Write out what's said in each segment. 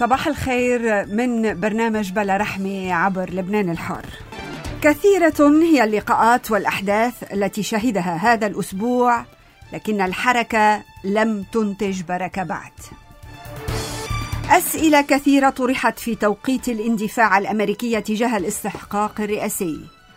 صباح الخير من برنامج بلا رحمة عبر لبنان الحار. كثيرة هي اللقاءات والأحداث التي شهدها هذا الأسبوع، لكن الحركة لم تنتج بركة بعد. أسئلة كثيرة طرحت في توقيت الاندفاع الأمريكي تجاه الاستحقاق الرئاسي،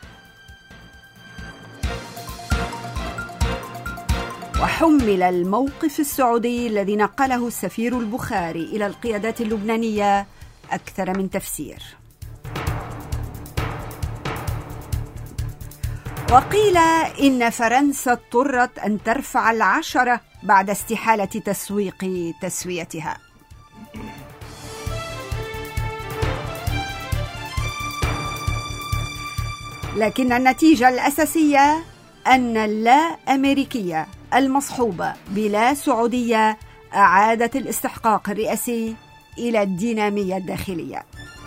وحمل الموقف السعودي الذي نقله السفير البخاري إلى القيادات اللبنانية أكثر من تفسير. وقيل إن فرنسا اضطرت أن ترفع العشرة بعد استحالة تسويق تسويتها. لكن النتيجة الأساسية أن اللا أمريكية المصحوبة بلا سعودية أعادت الاستحقاق الرئاسي إلى الدينامية الداخلية،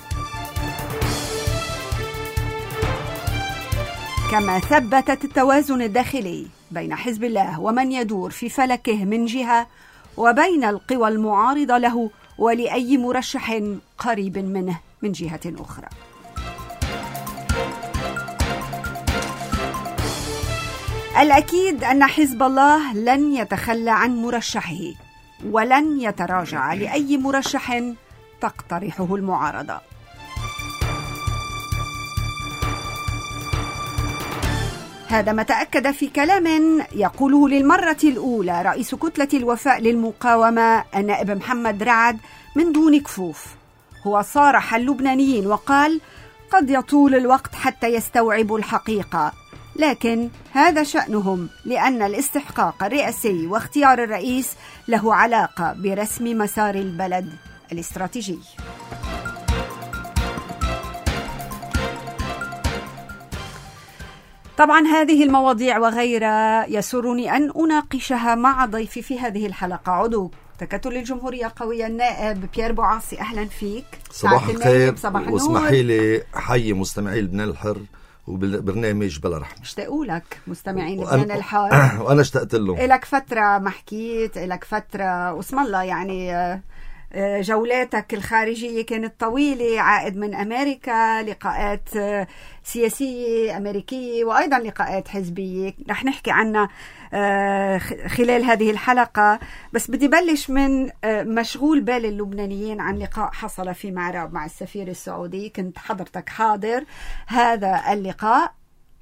كما ثبتت التوازن الداخلي بين حزب الله ومن يدور في فلكه من جهة، وبين القوى المعارضة له ولأي مرشح قريب منه من جهة أخرى. الأكيد أن حزب الله لن يتخلى عن مرشحه، ولن يتراجع لأي مرشح تقترحه المعارضة. هذا ما تأكد في كلام يقوله للمرة الأولى رئيس كتلة الوفاء للمقاومة النائب محمد رعد من دون كفوف. هو صارح اللبنانيين وقال: قد يطول الوقت حتى يستوعبوا الحقيقة، لكن هذا شأنهم، لأن الاستحقاق الرئاسي واختيار الرئيس له علاقة برسم مسار البلد الاستراتيجي. طبعا هذه المواضيع وغيرها يسرني أن أناقشها مع ضيفي في هذه الحلقة، عضو تكتل الجمهورية قوية النائب بيير بوعاصي. أهلا فيك. صباح الخير، واسمحي لي حي مستمعي لبنان الحر وبرنامج بلا رحمة. اشتاقوا لك مستمعين لبنان الحار وأنا اشتقت لهم. إلك فترة ما حكيت، إلك فترة واسم الله يعني جولاتك الخارجية كانت طويلة، عائد من أمريكا، لقاءات سياسية أمريكية وأيضا لقاءات حزبية رح نحكي عنها خلال هذه الحلقة. بس بدي بلش من مشغول بال اللبنانيين عن لقاء حصل في معراب مع السفير السعودي. كنت حضرتك حاضر هذا اللقاء،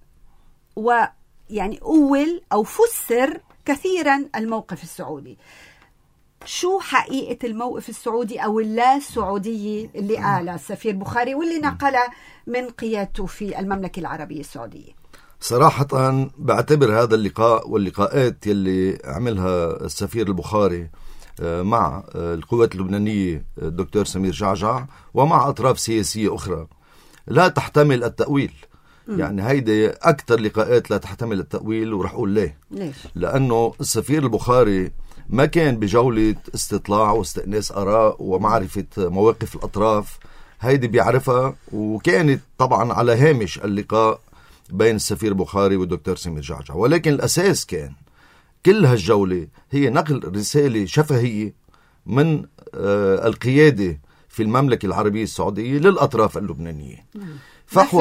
ويعني أول أو فسر كثيرا الموقف السعودي. شو حقيقة الموقف السعودي أو اللا سعودية اللي قالها السفير بخاري واللي نقلها من قيادته في المملكة العربية السعودية؟ صراحة بعتبر هذا اللقاء واللقاءات يلي عملها السفير البخاري مع القوات اللبنانية الدكتور سمير جعجع ومع أطراف سياسية أخرى لا تحتمل التأويل. يعني هيدي أكثر لقاءات لا تحتمل التأويل، ورح أقول ليه. ليش؟ لأنه السفير البخاري ما كان بجولة استطلاع واستئناس آراء ومعرفة مواقف الأطراف، هيدي بيعرفها، وكانت طبعا على هامش اللقاء بين السفير بخاري والدكتور سمير جعجع. ولكن الأساس كان كل هالجولة هي نقل رسالة شفهية من القيادة في المملكة العربية السعودية للأطراف اللبنانية. فحوى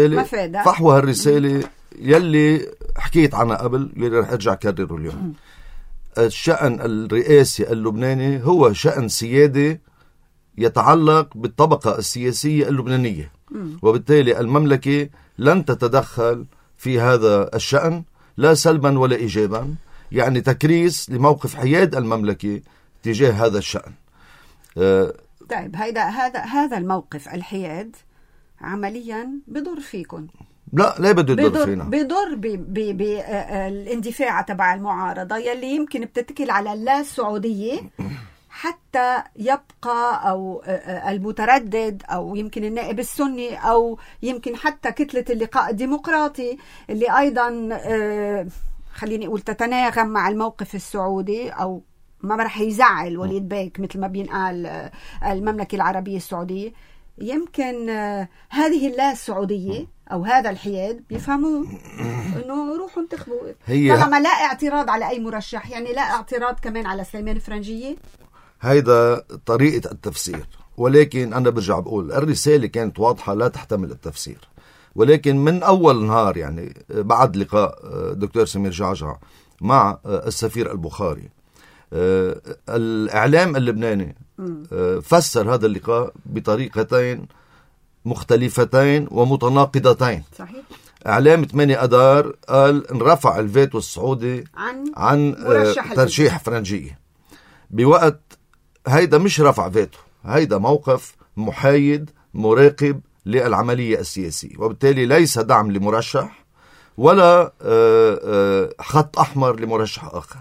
هالرسالة يلي حكيت عنها قبل، يلي رح أرجع كرره اليوم. الشأن الرئاسي اللبناني هو شأن سيادي يتعلق بالطبقة السياسية اللبنانية، وبالتالي المملكة لن تتدخل في هذا الشأن لا سلبا ولا إيجابا، يعني تكريس لموقف حياد المملكة تجاه هذا الشأن. طيب هذا الموقف الحياد عمليا بضر فيكم؟ لا بده يضر فينا، بضر بالاندفاع تبع المعارضة يلي يمكن بتتكل على اللا سعودية حتى يبقى أو المتردد أو يمكن النائب السني أو يمكن حتى كتلة اللقاء الديمقراطي اللي أيضا خليني أقول تتناغم مع الموقف السعودي أو ما رح يزعل وليد بيك مثل ما بينقال المملكة العربية السعودية. يمكن هذه اللا السعودية أو هذا الحياد بيفهموا أنه روحوا انتخبوا، طالما لا اعتراض على أي مرشح، يعني لا اعتراض كمان على سليمان فرنجية. هيدا طريقة التفسير، ولكن أنا برجع بقول الرسالة كانت واضحة لا تحتمل التفسير. ولكن من أول نهار يعني بعد لقاء دكتور سمير جعجع مع السفير البخاري، الإعلام اللبناني فسر هذا اللقاء بطريقتين مختلفتين ومتناقضتين. صحيح. إعلام 8 أذار قال انرفع الفيتو السعودي عن ترشيح فرنجية، بوقت هيدا مش رفع فيتو، هيدا موقف محايد مراقب للعملية السياسية، وبالتالي ليس دعم لمرشح ولا خط أحمر لمرشح آخر.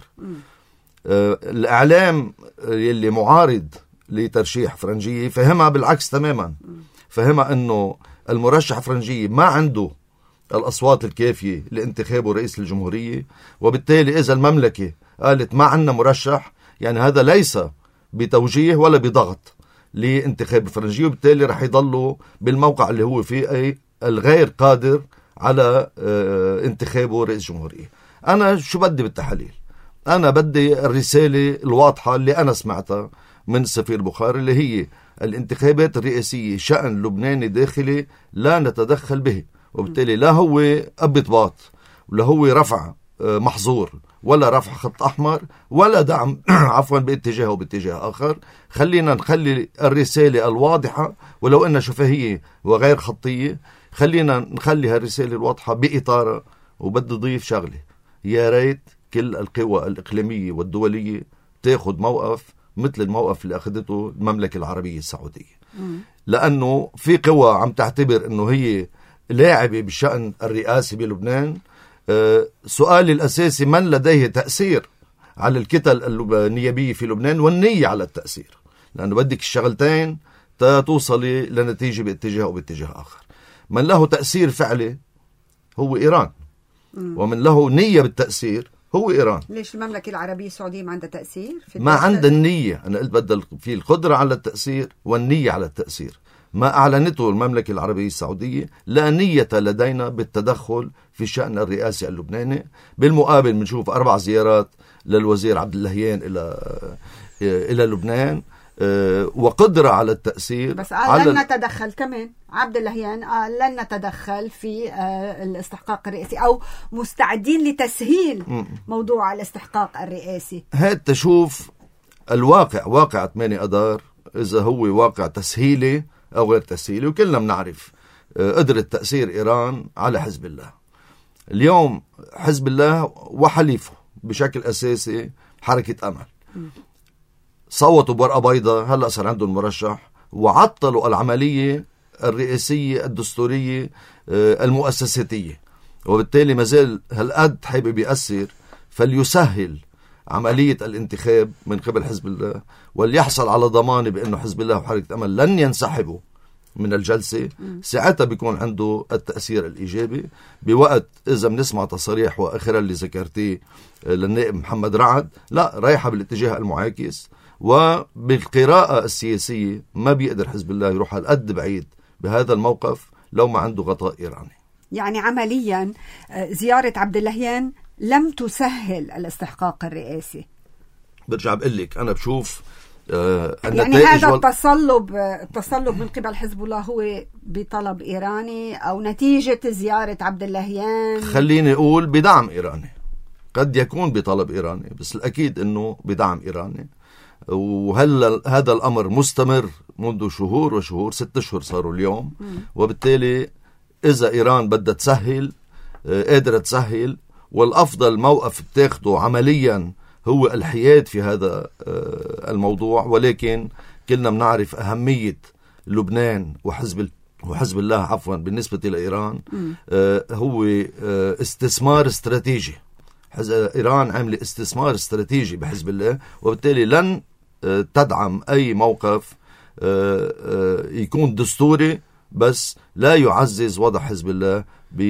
الإعلام اللي معارض لترشيح فرنجية فهمها بالعكس تماما، فهمها أنه المرشح فرنجية ما عنده الأصوات الكافية لانتخابه رئيس الجمهورية، وبالتالي إذا المملكة قالت ما عندنا مرشح يعني هذا ليس بتوجيه ولا بضغط لانتخاب فرنجية، وبالتالي رح يضلوا بالموقع اللي هو فيه، أي الغير قادر على انتخابه رئيس جمهورية. أنا شو بدي بالتحليل؟ أنا بدي الرسالة الواضحة اللي أنا سمعتها من السفير بخاري، اللي هي الانتخابات الرئاسية شأن لبناني داخلي لا نتدخل به، وبالتالي لا هو أبطباط ولا هو رفع محظور ولا رفع خط أحمر ولا دعم عفوا باتجاه وباتجاه آخر. خلينا نخلي الرسالة الواضحة ولو أنها شفهية وغير خطية، خلينا نخلي هالرسالة الواضحة بإطارة. وبدي ضيف شغلة، يا ريت كل القوى الإقليمية والدولية تاخد موقف مثل الموقف اللي أخذته المملكة العربية السعودية، لأنه في قوى عم تعتبر أنه هي لاعبة بشأن الرئاسي بلبنان. سؤالي الأساسي، من لديه تأثير على الكتل النيابية في لبنان والنية على التأثير؟ لأنه بدك الشغلتين توصلي لنتيجة باتجاه وباتجاه آخر. من له تأثير فعلي هو إيران، ومن له نية بالتأثير هو إيران. ليش المملكة العربية السعودية ما عندها تأثير؟ ما عندها النية. أنا قلت بدل في القدرة على التأثير والنية على التأثير. ما أعلنته المملكة العربية السعودية لا نية لدينا بالتدخل في شأن الرئاسي اللبناني. بالمقابل بنشوف 4 زيارات للوزير عبد اللهيان إلى لبنان وقدرة على التأثير. بس قال لن نتدخل كمان، عبد اللهيان قال لن نتدخل في الاستحقاق الرئاسي أو مستعدين لتسهيل موضوع الاستحقاق الرئاسي. هاد تشوف الواقع، واقع 8 أذار، إذا هو واقع تسهيلي أو غير تسهيلي. وكلنا بنعرف قدرة تأثير إيران على حزب الله. اليوم حزب الله وحليفه بشكل أساسي حركة أمل صوتوا بورقة بيضاء، هلأ صار عندهم مرشح، وعطلوا العملية الرئاسية الدستورية المؤسساتية، وبالتالي مازال هالقد حابب يأثر، فليسهل عملية الانتخاب من قبل حزب الله، وليحصل على ضمان بأنه حزب الله وحركة أمل لن ينسحبوا من الجلسة. ساعتها بيكون عنده التأثير الإيجابي. بوقت إذا بنسمع تصريح وآخرا اللي ذكرتيه للنائب محمد رعد، لا، رايحة بالاتجاه المعاكس. وبالقراءة السياسية ما بيقدر حزب الله يروح هالقد بعيد بهذا الموقف لو ما عنده غطاء إيراني. يعني عمليا زيارة عبد اللهيان لم تسهل الاستحقاق الرئاسي. برجع بقول لك أنا بشوف يعني هذا التصلب من قبل حزب الله هو بطلب إيراني أو نتيجة زيارة عبد اللهيان؟ خليني أقول بدعم إيراني، قد يكون بطلب إيراني، بس الأكيد أنه بدعم إيراني. وهل هذا الأمر مستمر منذ شهور وشهور، 6 أشهر صاروا اليوم. وبالتالي إذا إيران بدها تسهل قادرة تسهل، والأفضل موقف تاخده عمليا هو الحياد في هذا الموضوع. ولكن كلنا بنعرف أهمية لبنان وحزب الله عفوا بالنسبة لإيران. هو استثمار استراتيجي. إيران عمل استثمار استراتيجي بحزب الله، وبالتالي لن تدعم أي موقف يكون دستوري بس لا يعزز وضع حزب الله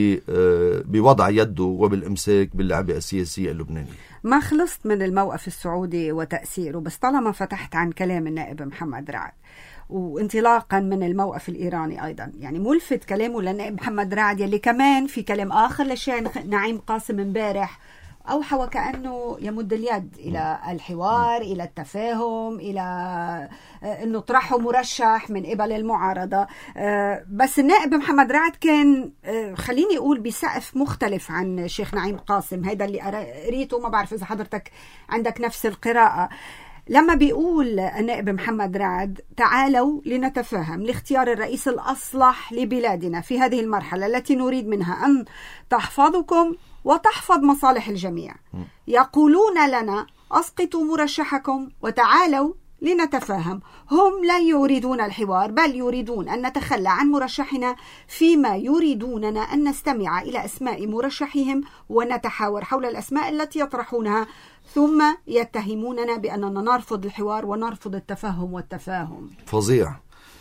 بوضع يده وبالإمساك باللعبة السياسية اللبنانية. ما خلصت من الموقف السعودي وتأثيره، بس طالما فتحت عن كلام النائب محمد رعد وانطلاقا من الموقف الإيراني أيضا، يعني ملفت كلامه للنائب محمد رعد يلي كمان في كلام آخر للشيخ نعيم قاسم امبارح أوحى وكأنه يمد اليد إلى الحوار، إلى التفاهم، إلى أنه طرحه مرشح من قبل المعارضة. بس النائب محمد رعد كان خليني أقول بسقف مختلف عن الشيخ نعيم قاسم. هيدا اللي قريته، ما بعرف إذا حضرتك عندك نفس القراءة. لما بيقول النائب محمد رعد تعالوا لنتفاهم لاختيار الرئيس الأصلح لبلادنا في هذه المرحلة التي نريد منها أن تحفظكم وتحفظ مصالح الجميع، يقولون لنا أسقطوا مرشحكم وتعالوا لنتفاهم. هم لا يريدون الحوار، بل يريدون أن نتخلى عن مرشحنا، فيما يريدوننا أن نستمع إلى أسماء مرشحهم ونتحاور حول الأسماء التي يطرحونها، ثم يتهموننا بأننا نرفض الحوار ونرفض التفهم والتفاهم. فظيع.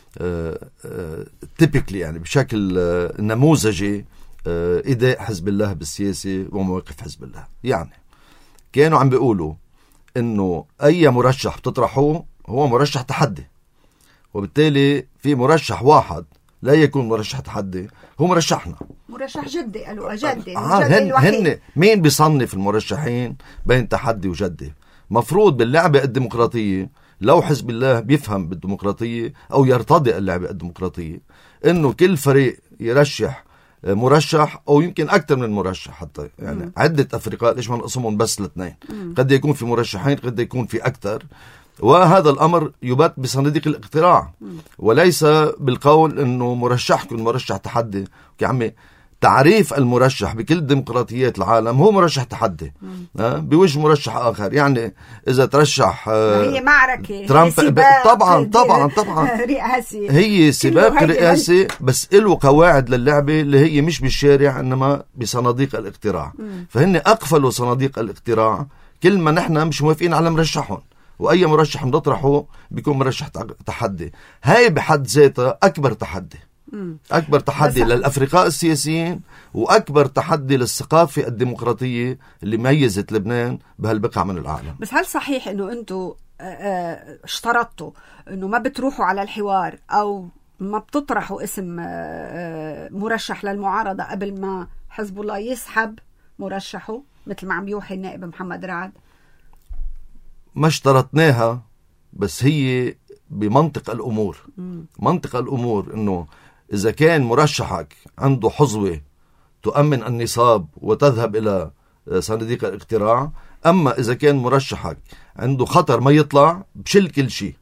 تيبيكلي يعني بشكل نموذجي إداء حزب الله بالسياسة ومواقف حزب الله. يعني كانوا عم بيقولوا إنه أي مرشح بتطرحه هو مرشح تحدي، وبالتالي في مرشح واحد لا يكون مرشح تحدي، هو مرشحنا، مرشح جدي. قالوا جدي. هن مين بيصنف المرشحين بين تحدي وجدي؟ مفروض باللعبة الديمقراطية، لو حزب الله بيفهم بالديمقراطية أو يرتضي اللعبة الديمقراطية، إنه كل فريق يرشح مرشح أو يمكن أكثر من مرشح، حتى يعني عدة أفرقاء، ليش ما نقسمهم بس لاثنين؟ قد يكون في مرشحين، قد يكون في أكثر، وهذا الأمر يبات بصناديق الاقتراع وليس بالقول إنه مرشحكم مرشح تحدي. عمي تعريف المرشح بكل ديمقراطيات العالم هو مرشح تحدي بوجه مرشح آخر. يعني إذا ترشح هي معركة ترامب، طبعا رئاسي، هي سباق رئاسي، بس له قواعد للعبة اللي هي مش بالشارع إنما بصناديق الاقتراع. فهن أقفلوا صناديق الاقتراع كل ما نحن مش موافقين على مرشحهم، وأي مرشح نطرحه بيكون مرشح تحدي. هاي بحد ذاتها أكبر تحدي، أكبر تحدي للأفرقاء السياسيين، وأكبر تحدي للثقافة الديمقراطية اللي ميزت لبنان بهالبقعة من العالم. بس هل صحيح أنه أنتوا اشترطتوا أنه ما بتروحوا على الحوار أو ما بتطرحوا اسم مرشح للمعارضة قبل ما حزب الله يسحب مرشحه مثل ما عم يوحي النائب محمد رعد؟ ما اشترطناها، بس هي بمنطق الأمور. منطق الأمور أنه إذا كان مرشحك عنده حظوة تؤمن النصاب وتذهب إلى صناديق الاقتراع، أما إذا كان مرشحك عنده خطر ما يطلع بشل كل شيء،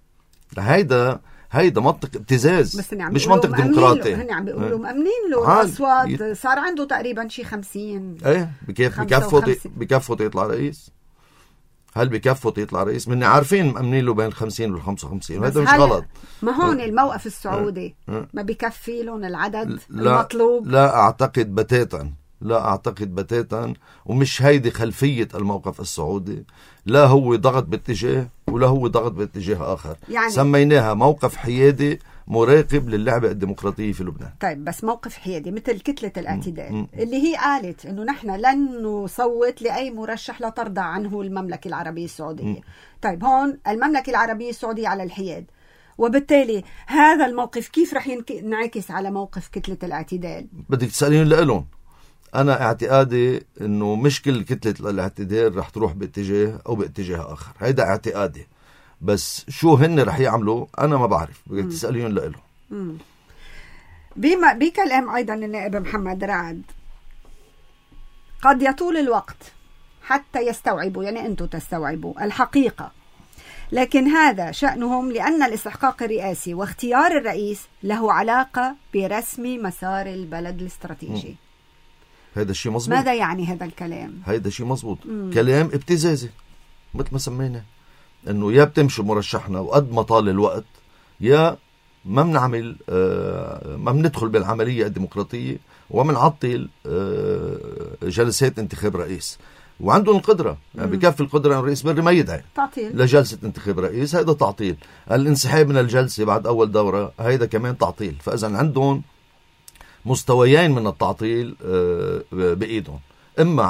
هيدا منطق ابتزاز، مش منطق ديمقراطي. هن عم بيقولوا مأمنين له الأصوات، صار عنده تقريبا شي 50. ايه بكفوا يطلع رئيس. هل بكفوا يطلع رئيس؟ مني عارفين مأمنين له بين 50 وال 55، وهذا مش غلط. ما هون الموقف السعودي ما بكفي لهم العدد المطلوب؟ لا أعتقد بتاتا، ومش هيدي خلفية الموقف السعودي. لا هو ضغط باتجاه ولا هو ضغط باتجاه آخر، يعني سميناها موقف حيادي مراقب للعبة الديمقراطية في لبنان. طيب بس موقف حيادي مثل كتلة الاعتدال اللي هي قالت إنه نحن لن نصوت لأي مرشح لا ترضى عنه المملكة العربية السعودية. طيب هون المملكة العربية السعودية على الحياد، وبالتالي هذا الموقف كيف رح ينعكس على موقف كتلة الاعتدال؟ بدك تسألين لهم. أنا اعتقادي إنه مش كل كتلة الاعتدال رح تروح باتجاه أو باتجاه آخر، هيدا اعتقادي. بس شو هن رح يعملوا أنا ما بعرف، بدك تسألين لهم. بكلام أيضا النائب محمد رعد، قد يطول الوقت حتى يستوعبوا، يعني أنتم تستوعبوا الحقيقة، لكن هذا شأنهم، لأن الاستحقاق الرئاسي واختيار الرئيس له علاقة برسم مسار البلد الاستراتيجي. هذا الشيء مزبوط. ماذا يعني هذا الكلام؟ هذا الشيء مزبوط. كلام ابتزازي مثل ما سمينا، انه يا بتمشي مرشحنا وقد ما طال الوقت، يا ما بنعمل ما بندخل بالعملية الديمقراطية ومنعطل جلسات انتخاب رئيس. وعندهم القدرة، يعني بكفي القدرة أن الرئيس بري ما يدعي لجلسة انتخاب رئيس، هذا تعطيل. الانسحاب من الجلسة بعد أول دورة هذا كمان تعطيل. فإذا عندهم مستويين من التعطيل بإيدهم، إما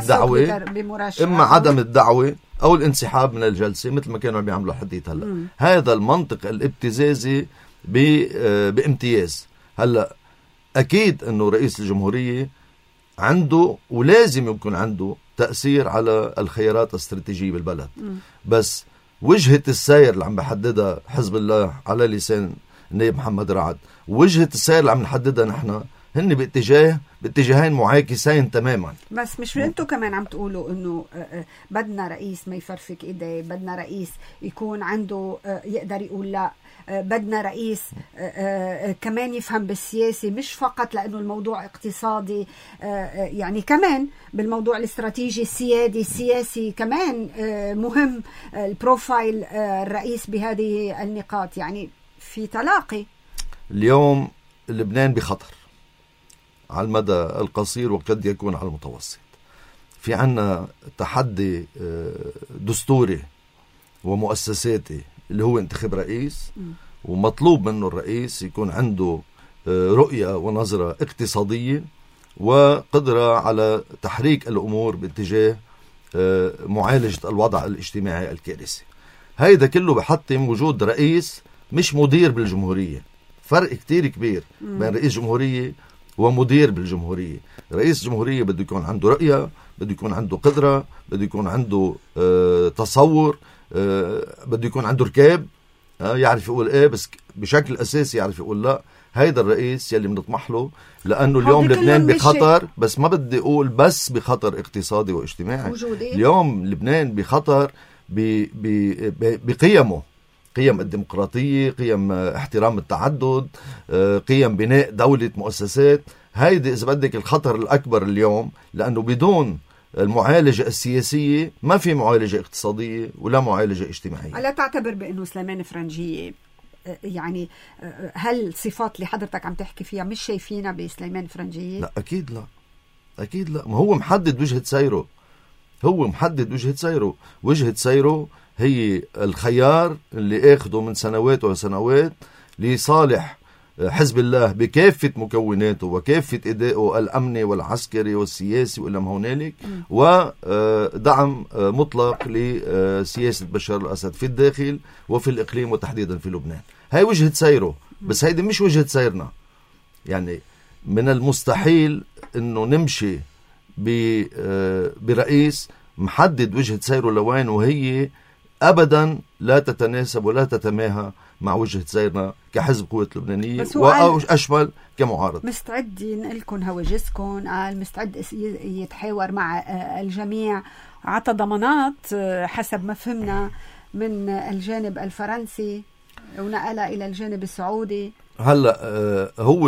عدم الدعوة أو الانسحاب من الجلسة مثل ما كانوا بيعملوا حديث هلأ. هذا المنطق الابتزازي بامتياز. هلأ أكيد أنه رئيس الجمهورية عنده ولازم يكون عنده تأثير على الخيارات الاستراتيجية بالبلد. بس وجهة السير اللي عم بحددها حزب الله على لسان النائب محمد رعد، وجهة السير اللي عم نحددها نحن، هن باتجاهين معاكسين تماما. بس مش انتوا كمان عم تقولوا انه بدنا رئيس ما يفرفك ايديه، بدنا رئيس يكون عنده يقدر يقول لا، بدنا رئيس كمان يفهم بالسياسة، مش فقط لأنه الموضوع اقتصادي، يعني كمان بالموضوع الاستراتيجي السيادي السياسي كمان مهم البروفايل الرئيس بهذه النقاط. يعني في تلاقي. اليوم لبنان بخطر على المدى القصير وقد يكون على المتوسط. في عنا تحدي دستوري ومؤسساتي اللي هو انتخاب رئيس، ومطلوب منه الرئيس يكون عنده رؤية ونظرة اقتصادية وقدرة على تحريك الأمور باتجاه معالجة الوضع الاجتماعي الكارثي. هيدا كله بحتم وجود رئيس مش مدير بالجمهورية. فرق كتير كبير بين رئيس جمهورية ومدير بالجمهورية. رئيس جمهورية بده يكون عنده رؤية، بده يكون عنده قدرة، بده يكون عنده تصور، بده يكون عنده ركاب، يعرف يقول ايه بس بشكل اساسي يعرف يقول لا. هيدا الرئيس يلي بنطمح له، لانه اليوم لبنان بخطر، بس ما بدي اقول بس بخطر اقتصادي واجتماعي. اليوم لبنان بخطر بقيمه، قيم الديمقراطية، قيم احترام التعدد، قيم بناء دولة مؤسسات. هيدي إذا بدك الخطر الأكبر اليوم، لأنه بدون المعالجة السياسية ما في معالجة اقتصادية ولا معالجة اجتماعية. ألا تعتبر بأنه سليمان فرنجية يعني هل الصفات اللي حضرتك عم تحكي فيها مش شايفينها بسليمان فرنجية؟ لا أكيد لا، أكيد لا. ما هو محدد وجهة سيره، هو محدد وجهة سيره. وجهة سيره هي الخيار اللي اخده من سنوات وسنوات لصالح حزب الله بكافة مكوناته وكافة إدائه الأمني والعسكري والسياسي وإلا ما هنالك، ودعم مطلق لسياسة بشار الأسد في الداخل وفي الإقليم وتحديدا في لبنان. هاي وجهة سيره، بس هيدي مش وجهة سيرنا. يعني من المستحيل إنه نمشي برئيس محدد وجهة سيره لوين، وهي أبدا لا تتناسب ولا تتماهى مع وجهة سيرنا كحزب قوة لبنانية وأشمل كمعارض. مستعد ينقلكم هواجسكم، قال مستعد يتحاور مع الجميع، عطى ضمانات حسب ما فهمنا من الجانب الفرنسي ونقلها إلى الجانب السعودي. هلا هو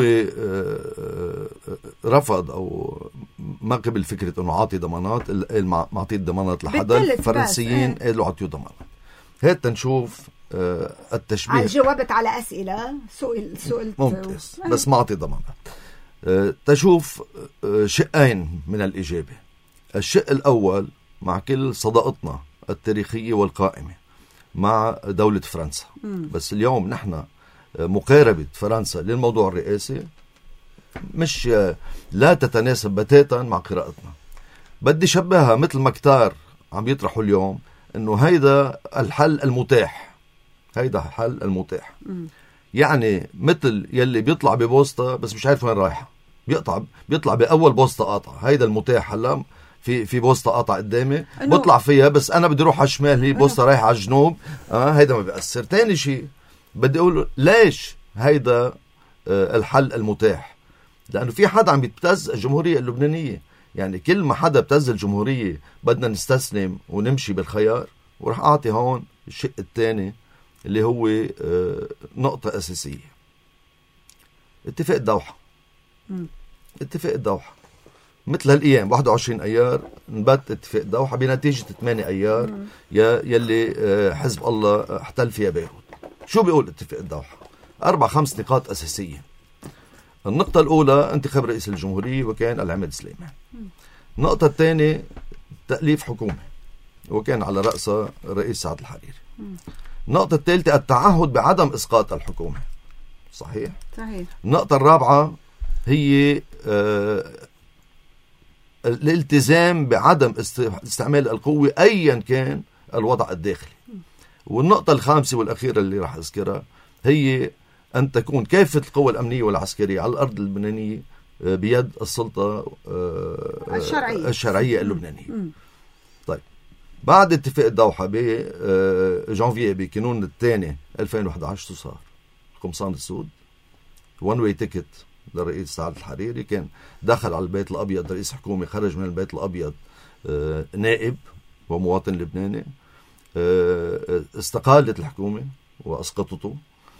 رفض او ما قبل فكره انه عاطي ضمانات، ما عطيت ضمانات لحدا. الفرنسيين قالوا عطيوا ضمانات. هات تنشوف التشبيه. جاوبت على اسئله سئلت ممتاز، بس ما عطي ضمانات. تشوف شقين من الاجابه. الشق الاول مع كل صداقتنا التاريخيه والقائمه مع دوله فرنسا، بس اليوم نحن مقاربة فرنسا للموضوع الرئاسي مش لا تتناسب بتاتا مع قراءتنا. بدي شبهها مثل ما كتار عم يطرحوا اليوم انه هيدا الحل المتاح، هيدا حل المتاح. يعني مثل يلي بيطلع ببوسطة بس مش عارف وين رايحة، بيطلع بأول بوسطة قاطع. هيدا المتاح. هلا في بوسطة قاطع قدامي بطلع فيها، بس انا بدي اروح على الشمال، هي بوسطة رايحة على الجنوب. هيدا ما بيأثر. تاني شيء بدي أقول ليش هيدا الحل المتاح؟ لأنه في حدا عم يبتز الجمهورية اللبنانية. يعني كل ما حدا ابتز الجمهورية بدنا نستسلم ونمشي بالخيار. ورح أعطي هون الشق الثاني اللي هو نقطة أساسية. اتفاق الدوحة. اتفاق الدوحة مثل هالأيام 21 أيار نبت اتفاق الدوحة بنتيجة 8 أيار يلي حزب الله احتل فيها بيروت. شو بيقول اتفاق الدوحة؟ 4-5 نقاط أساسية. النقطة الأولى انتخاب رئيس الجمهورية وكان العماد سليمان. النقطة الثانية تأليف حكومة وكان على رأسها الرئيس سعد الحريري. النقطة الثالثة التعهد بعدم إسقاط الحكومة. صحيح. النقطة الرابعة هي الالتزام بعدم استعمال القوة أيا كان الوضع الداخلي. والنقطة الخامسة والأخيرة اللي راح أذكرها هي أن تكون كافة القوى الأمنية والعسكرية على الأرض اللبنانية بيد السلطة الشرعية اللبنانية. طيب بعد اتفاق الدوحة بجانفية بكانون الثاني 2011 صار قمصان السود وان واي تيكت للرئيس سعد الحريري. كان دخل على البيت الأبيض رئيس حكومة، خرج من البيت الأبيض نائب ومواطن لبناني. استقالت الحكومة وأسقطته،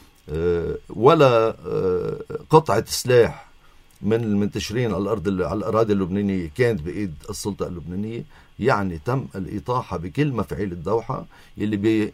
ولا قطعة سلاح من المنتشرين على الأراضي اللبنانية كانت بإيد السلطة اللبنانية. يعني تم الإطاحة بكل مفاعيل الدوحة اللي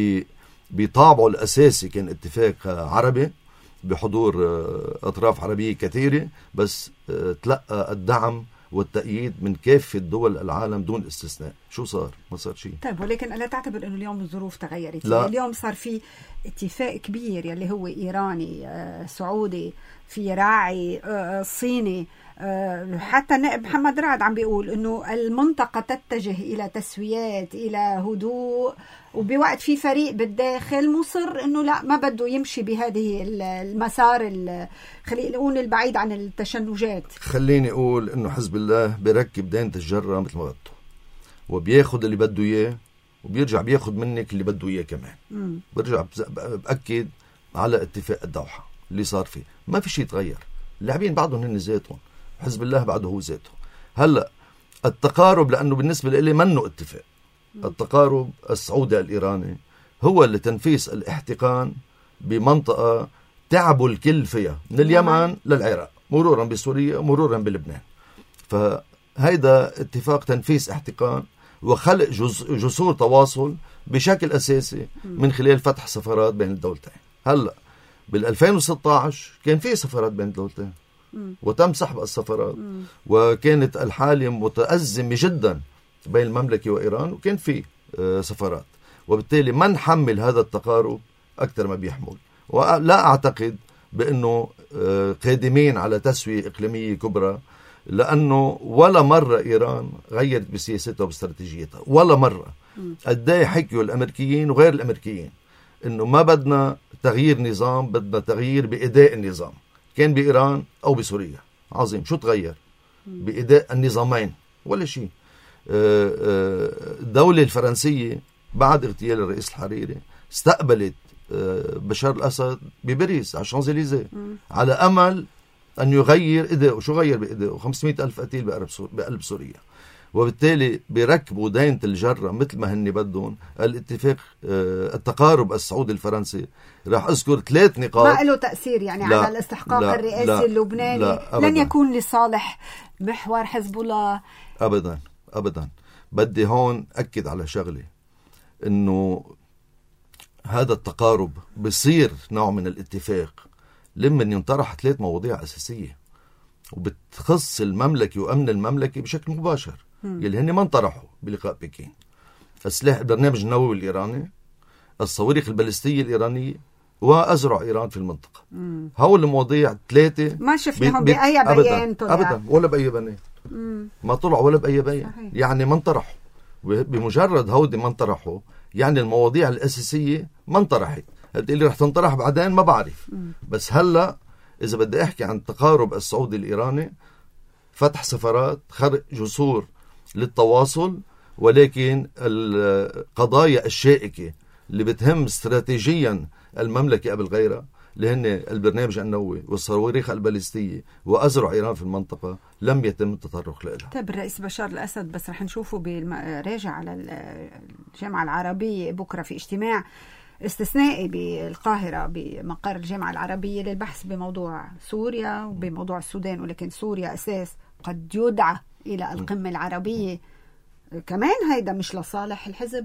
بطابعه الأساسي كان اتفاق عربي بحضور أطراف عربية كثيرة، بس تلقى الدعم والتأييد من كافة دول العالم دون استثناء. شو صار؟ ما صار شيء. طيب ولكن ألا تعتبر أنه اليوم الظروف تغيرت؟ لا. اليوم صار في اتفاق كبير يلي هو إيراني سعودي، في راعي صيني. حتى النائب محمد رعد عم بيقول أنه المنطقة تتجه إلى تسويات، إلى هدوء، وبوقت في فريق بالداخل مصر أنه لا، ما بده يمشي بهذه المسار خلينا نقول البعيد عن التشنجات. خليني أقول أنه حزب الله بيركب دينة الجرة مثل ما بده، وبياخد اللي بده إياه وبيرجع بياخد منك اللي بده إياه كمان. برجع بأكد على اتفاق الدوحة اللي صار فيه، ما في شيء تغير. اللاعبين بعضهم هن ذاتهم، حزب الله بعده هو ذاته. هلأ التقارب، لأنه بالنسبة لي منه اتفاق، التقارب السعودي الإيراني هو لتنفيس الاحتقان بمنطقة تعبوا الكل فيها من اليمن للعراق، مرورا بسوريا ومرورا بلبنان. فهيدا اتفاق تنفيس احتقان وخلق جسور تواصل بشكل أساسي من خلال فتح سفارات بين الدولتين. هلأ بال2016 كان في سفارات بين الدولتين وتم سحب السفارات، وكانت الحالة متأزمة جدا بين المملكة وإيران، وكان في سفارات، وبالتالي ما نحمل هذا التقارب أكثر ما بيحمل. ولا أعتقد بأنه قادمين على تسوية إقليمية كبرى، لأنه ولا مرة إيران غيرت بسياستها وباستراتيجيتها، ولا مرة. قداي حكيوا الأمريكيين وغير الأمريكيين إنه ما بدنا تغيير نظام، بدنا تغيير بإداء النظام، كان بإيران أو بسوريا. عظيم، شو تغير بإداء النظامين؟ ولا شيء. الدولة الفرنسية بعد اغتيال الرئيس الحريري استقبلت بشار الأسد بباريس على الشانزليزيه على أمل أن يغير إداءه. شو غير بإداءه؟ 500,000 قتيل بقلب سوريا. وبالتالي بيركبوا دينة الجرة مثل ما هن بدهم. الاتفاق التقارب السعودي الفرنسي راح أذكر 3 نقاط ما له تأثير يعني على الاستحقاق الرئاسي اللبناني. لن يكون لصالح محور حزب الله أبدا أبدا. بدي هون أكد على شغلة، إنه هذا التقارب بصير نوع من الاتفاق لما ينطرح 3 مواضيع أساسية وبتخص المملكة وأمن المملكة بشكل مباشر، يلي هن ما انطرحوا بلقاء بكين: البرنامج النووي الإيراني، الصواريخ البالستية الإيرانية، وأزرع إيران في المنطقة. هول المواضيع 3 ما شفناهم بأي بيان طلع أبدا، ولا بأي بيان ما طلعوا، ولا بأي بيان. يعني ما انطرحوا. بمجرد هودي ما انطرحوا يعني المواضيع الأساسية ما انطرحت. اللي رح تنطرح بعدين ما بعرف. بس هلأ إذا بدي أحكي عن التقارب السعودي الإيراني، فتح سفارات، خلق جسور للتواصل، ولكن القضايا الشائكة اللي بتهم استراتيجيا المملكة قبل غيرها، اللي هن البرنامج النووي والصواريخ البالستية وأزرع إيران في المنطقة، لم يتم التطرق لها. طيب الرئيس بشار الأسد بس رح نشوفه راجع على الجامعة العربية بكرة في اجتماع استثنائي بالقاهرة بمقر الجامعة العربية للبحث بموضوع سوريا وبموضوع السودان، ولكن سوريا أساس قد يدعى إلى القمة العربية كمان. هيدا مش لصالح الحزب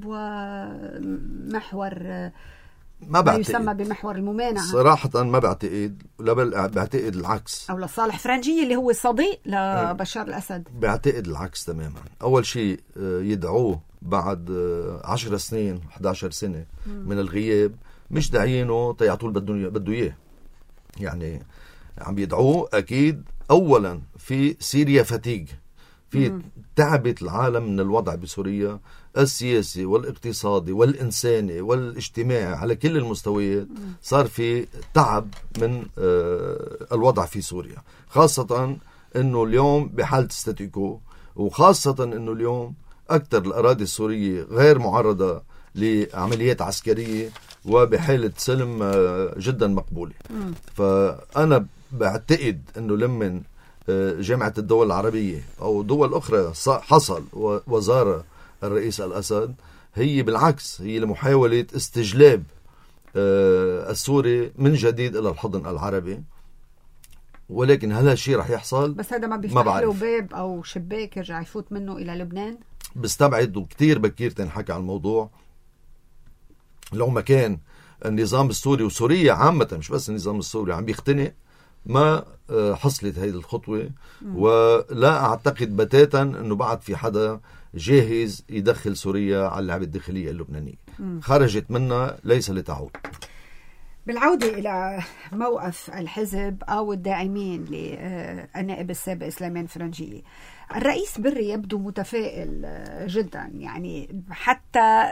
ومحور ما يسمى بمحور الممانعة. صراحة ما بعتقد، لا بل بعتقد العكس. أو لصالح فرنجي اللي هو صديق لبشار الأسد. بعتقد العكس تماما. أول شيء يدعوه بعد 10 سنين 11 سنة من الغياب، مش داعينه تيعطوه بده إياه. يعني عم يدعوه أكيد. أولا في سوريا فتيج، في تعبت العالم من الوضع بسوريا السياسي والاقتصادي والإنساني والاجتماعي على كل المستويات. صار في تعب من الوضع في سوريا، خاصة أنه اليوم بحالة ستاتيكو، وخاصة أنه اليوم أكثر الأراضي السورية غير معرضة لعمليات عسكرية وبحالة سلم جدا مقبولة. فأنا بعتقد أنه لمن جامعة الدول العربية أو دول أخرى حصل وزار الرئيس الأسد، هي بالعكس هي لمحاولة استجلاب السوري من جديد إلى الحضن العربي. ولكن هل هالشيء رح يحصل؟ بس هذا ما بيفتح له باب أو شباك يرجع يفوت منه إلى لبنان؟ بستبعد، وكتير بكير تنحكي عن الموضوع. لو ما كان النظام السوري وسوريا عامة، مش بس النظام السوري، عم بيختنق، ما حصلت هذه الخطوة. ولا أعتقد بتاتا أنه بعد في حدا جاهز يدخل سوريا على اللعبة الداخلية اللبنانية. خرجت منها ليس لتعود. بالعودة إلى موقف الحزب أو الداعمين للنائب السابق سليمان فرنجية، الرئيس بري يبدو متفائل جدا، يعني حتى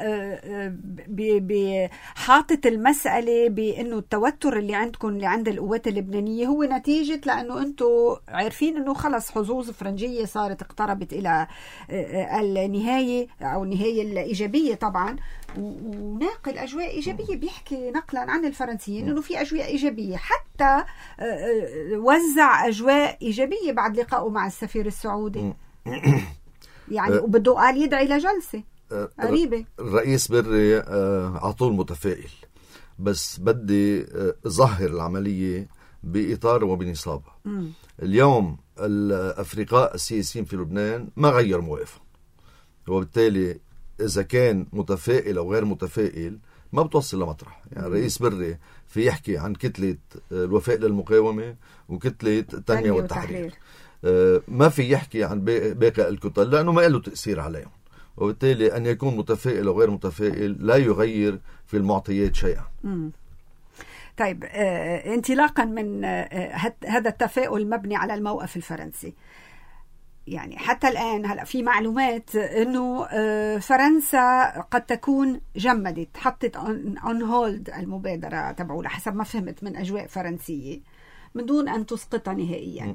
حاطط المسألة بأنه التوتر اللي عندكم اللي عند القوات اللبنانية هو نتيجة لأنه أنتم عارفين أنه خلص حظوظ فرنجية صارت اقتربت إلى النهاية أو النهاية الإيجابية طبعا، وناقل أجواء إيجابية، بيحكي نقلا عن الفرنسيين أنه في أجواء إيجابية، حتى وزع أجواء إيجابية بعد لقائه مع السفير السعودي يعني وبده قال يدعي لجلسة قريبة. الرئيس بري على طول متفائل، بس بدي ظهر العملية بإطار وبنصابة. اليوم الأفرقاء السياسيين في لبنان ما غير مواقفهم، وبالتالي إذا كان متفائل أو غير متفائل ما بتوصل لمطرح. يعني الرئيس بري في يحكي عن كتلة الوفاء للمقاومة وكتلة التنمية والتحرير، ما في يحكي عن باقي الكتل لأنه ما له تأثير عليهم. وبالتالي أن يكون متفائل أو غير متفائل لا يغير في المعطيات شيئا. طيب، انطلاقا من هذا التفاؤل المبني على الموقف الفرنسي، يعني حتى الآن هلأ في معلومات أنه فرنسا قد تكون جمدت، حطت on hold المبادرة تبعولها حسب ما فهمت من أجواء فرنسية من دون أن تسقطها نهائيا.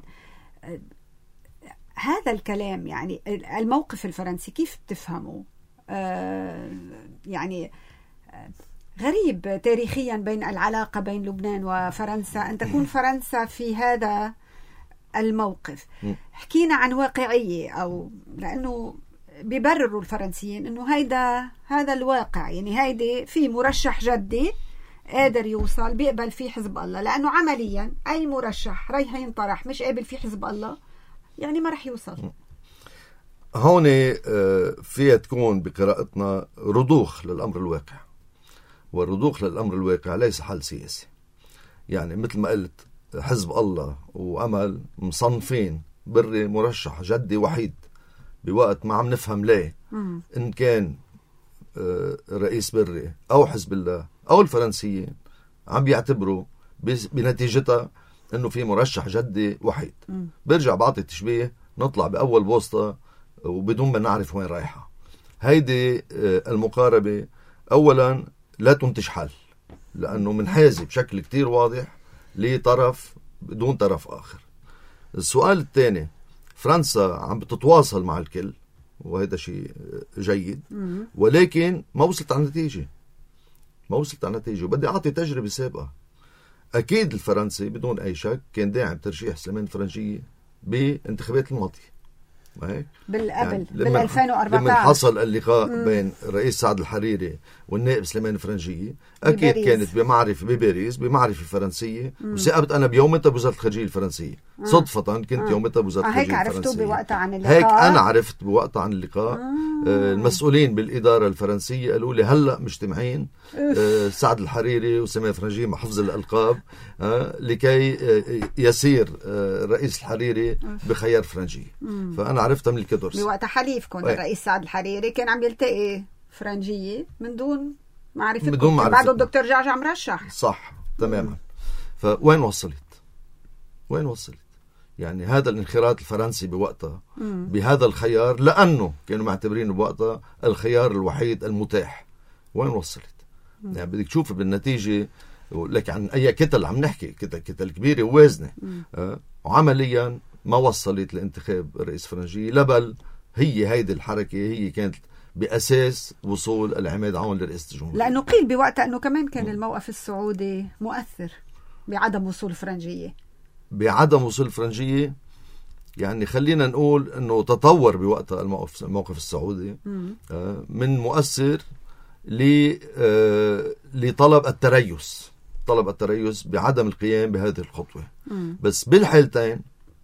هذا الكلام يعني الموقف الفرنسي كيف تفهمه؟ يعني غريب تاريخيا بين العلاقة بين لبنان وفرنسا أن تكون فرنسا في هذا الموقف. حكينا عن واقعية، أو لأنه بيبرروا الفرنسيين أنه هذا الواقع، يعني هيدي في مرشح جدي قادر يوصل بيقبل فيه حزب الله، لأنه عمليا أي مرشح رايح ينطرح مش قابل فيه حزب الله يعني ما رح يوصل. هون فيها تكون بقراءتنا رضوخ للأمر الواقع، والرضوخ للأمر الواقع ليس حل سياسي. يعني مثل ما قلت حزب الله وأمل مصنفين بري مرشح جدي وحيد، بوقت ما عم نفهم ليه إن كان رئيس بري أو حزب الله أو الفرنسيين عم بيعتبروا بنتيجتها إنه في مرشح جدي وحيد. برجع بعطي تشبيه، نطلع بأول بوسطة وبدون ما نعرف وين رايحة. هيدي المقاربة أولا لا تنتج حل، لأنه منحازي بشكل كتير واضح لطرف بدون طرف آخر. السؤال الثاني، فرنسا عم بتتواصل مع الكل وهذا شيء جيد، ولكن ما وصلت على نتيجة، وبدي أعطي تجربة سابقة. أكيد الفرنسي بدون أي شك كان داعم ترشيح سليمان فرنجية بانتخابات الماضية بالقبل يعني بال 2014 لما حصل اللقاء بين الرئيس سعد الحريري والنائب سليمان فرنجية، أكيد بباريس. كانت بمعرفة بباريس بمعرفة فرنسية، وثائبت أنا بيومتها بوزارة الخارجية الفرنسية. صدفة كنت يومتها بوزارة الخارجية الفرنسية. هيك أنا عرفت بوقتها عن اللقاء. المسؤولين بالإدارة الفرنسية قالوا لي هلأ مجتمعين سعد الحريري وسليمان فرنجية مع حفظ الألقاب لكي يسير الرئيس الحريري بخيار فرنجية. فأنا عرفتها من الكدرس بوقتها حليفكم. الرئيس سعد الحريري كان عم يلتقي فرنجية من دون معرفة بعده الدكتور جعجع مرشح. صح تماما. فوين وصلت؟ يعني هذا الانخراط الفرنسي بوقتها بهذا الخيار، لأنه كانوا معتبرينه بوقتها الخيار الوحيد المتاح. وين وصلت؟ يعني بدك تشوف بالنتيجة لك عن أي كتل عم نحكي، كتل كبيرة ووازنة، وعمليا ما وصلت لانتخاب رئيس فرنسي، لبل هي هيدي الحركة هي كانت بأساس وصول العماد عون لرئاسة الجمهورية. لأنه قيل بوقتها أنه كمان كان الموقف السعودي مؤثر بعدم وصول الفرنجية. بعدم وصول الفرنجية يعني خلينا نقول أنه تطور بوقتها الموقف السعودي من مؤثر لطلب التريث، طلب التريث بعدم القيام بهذه الخطوة. بس بالحالتين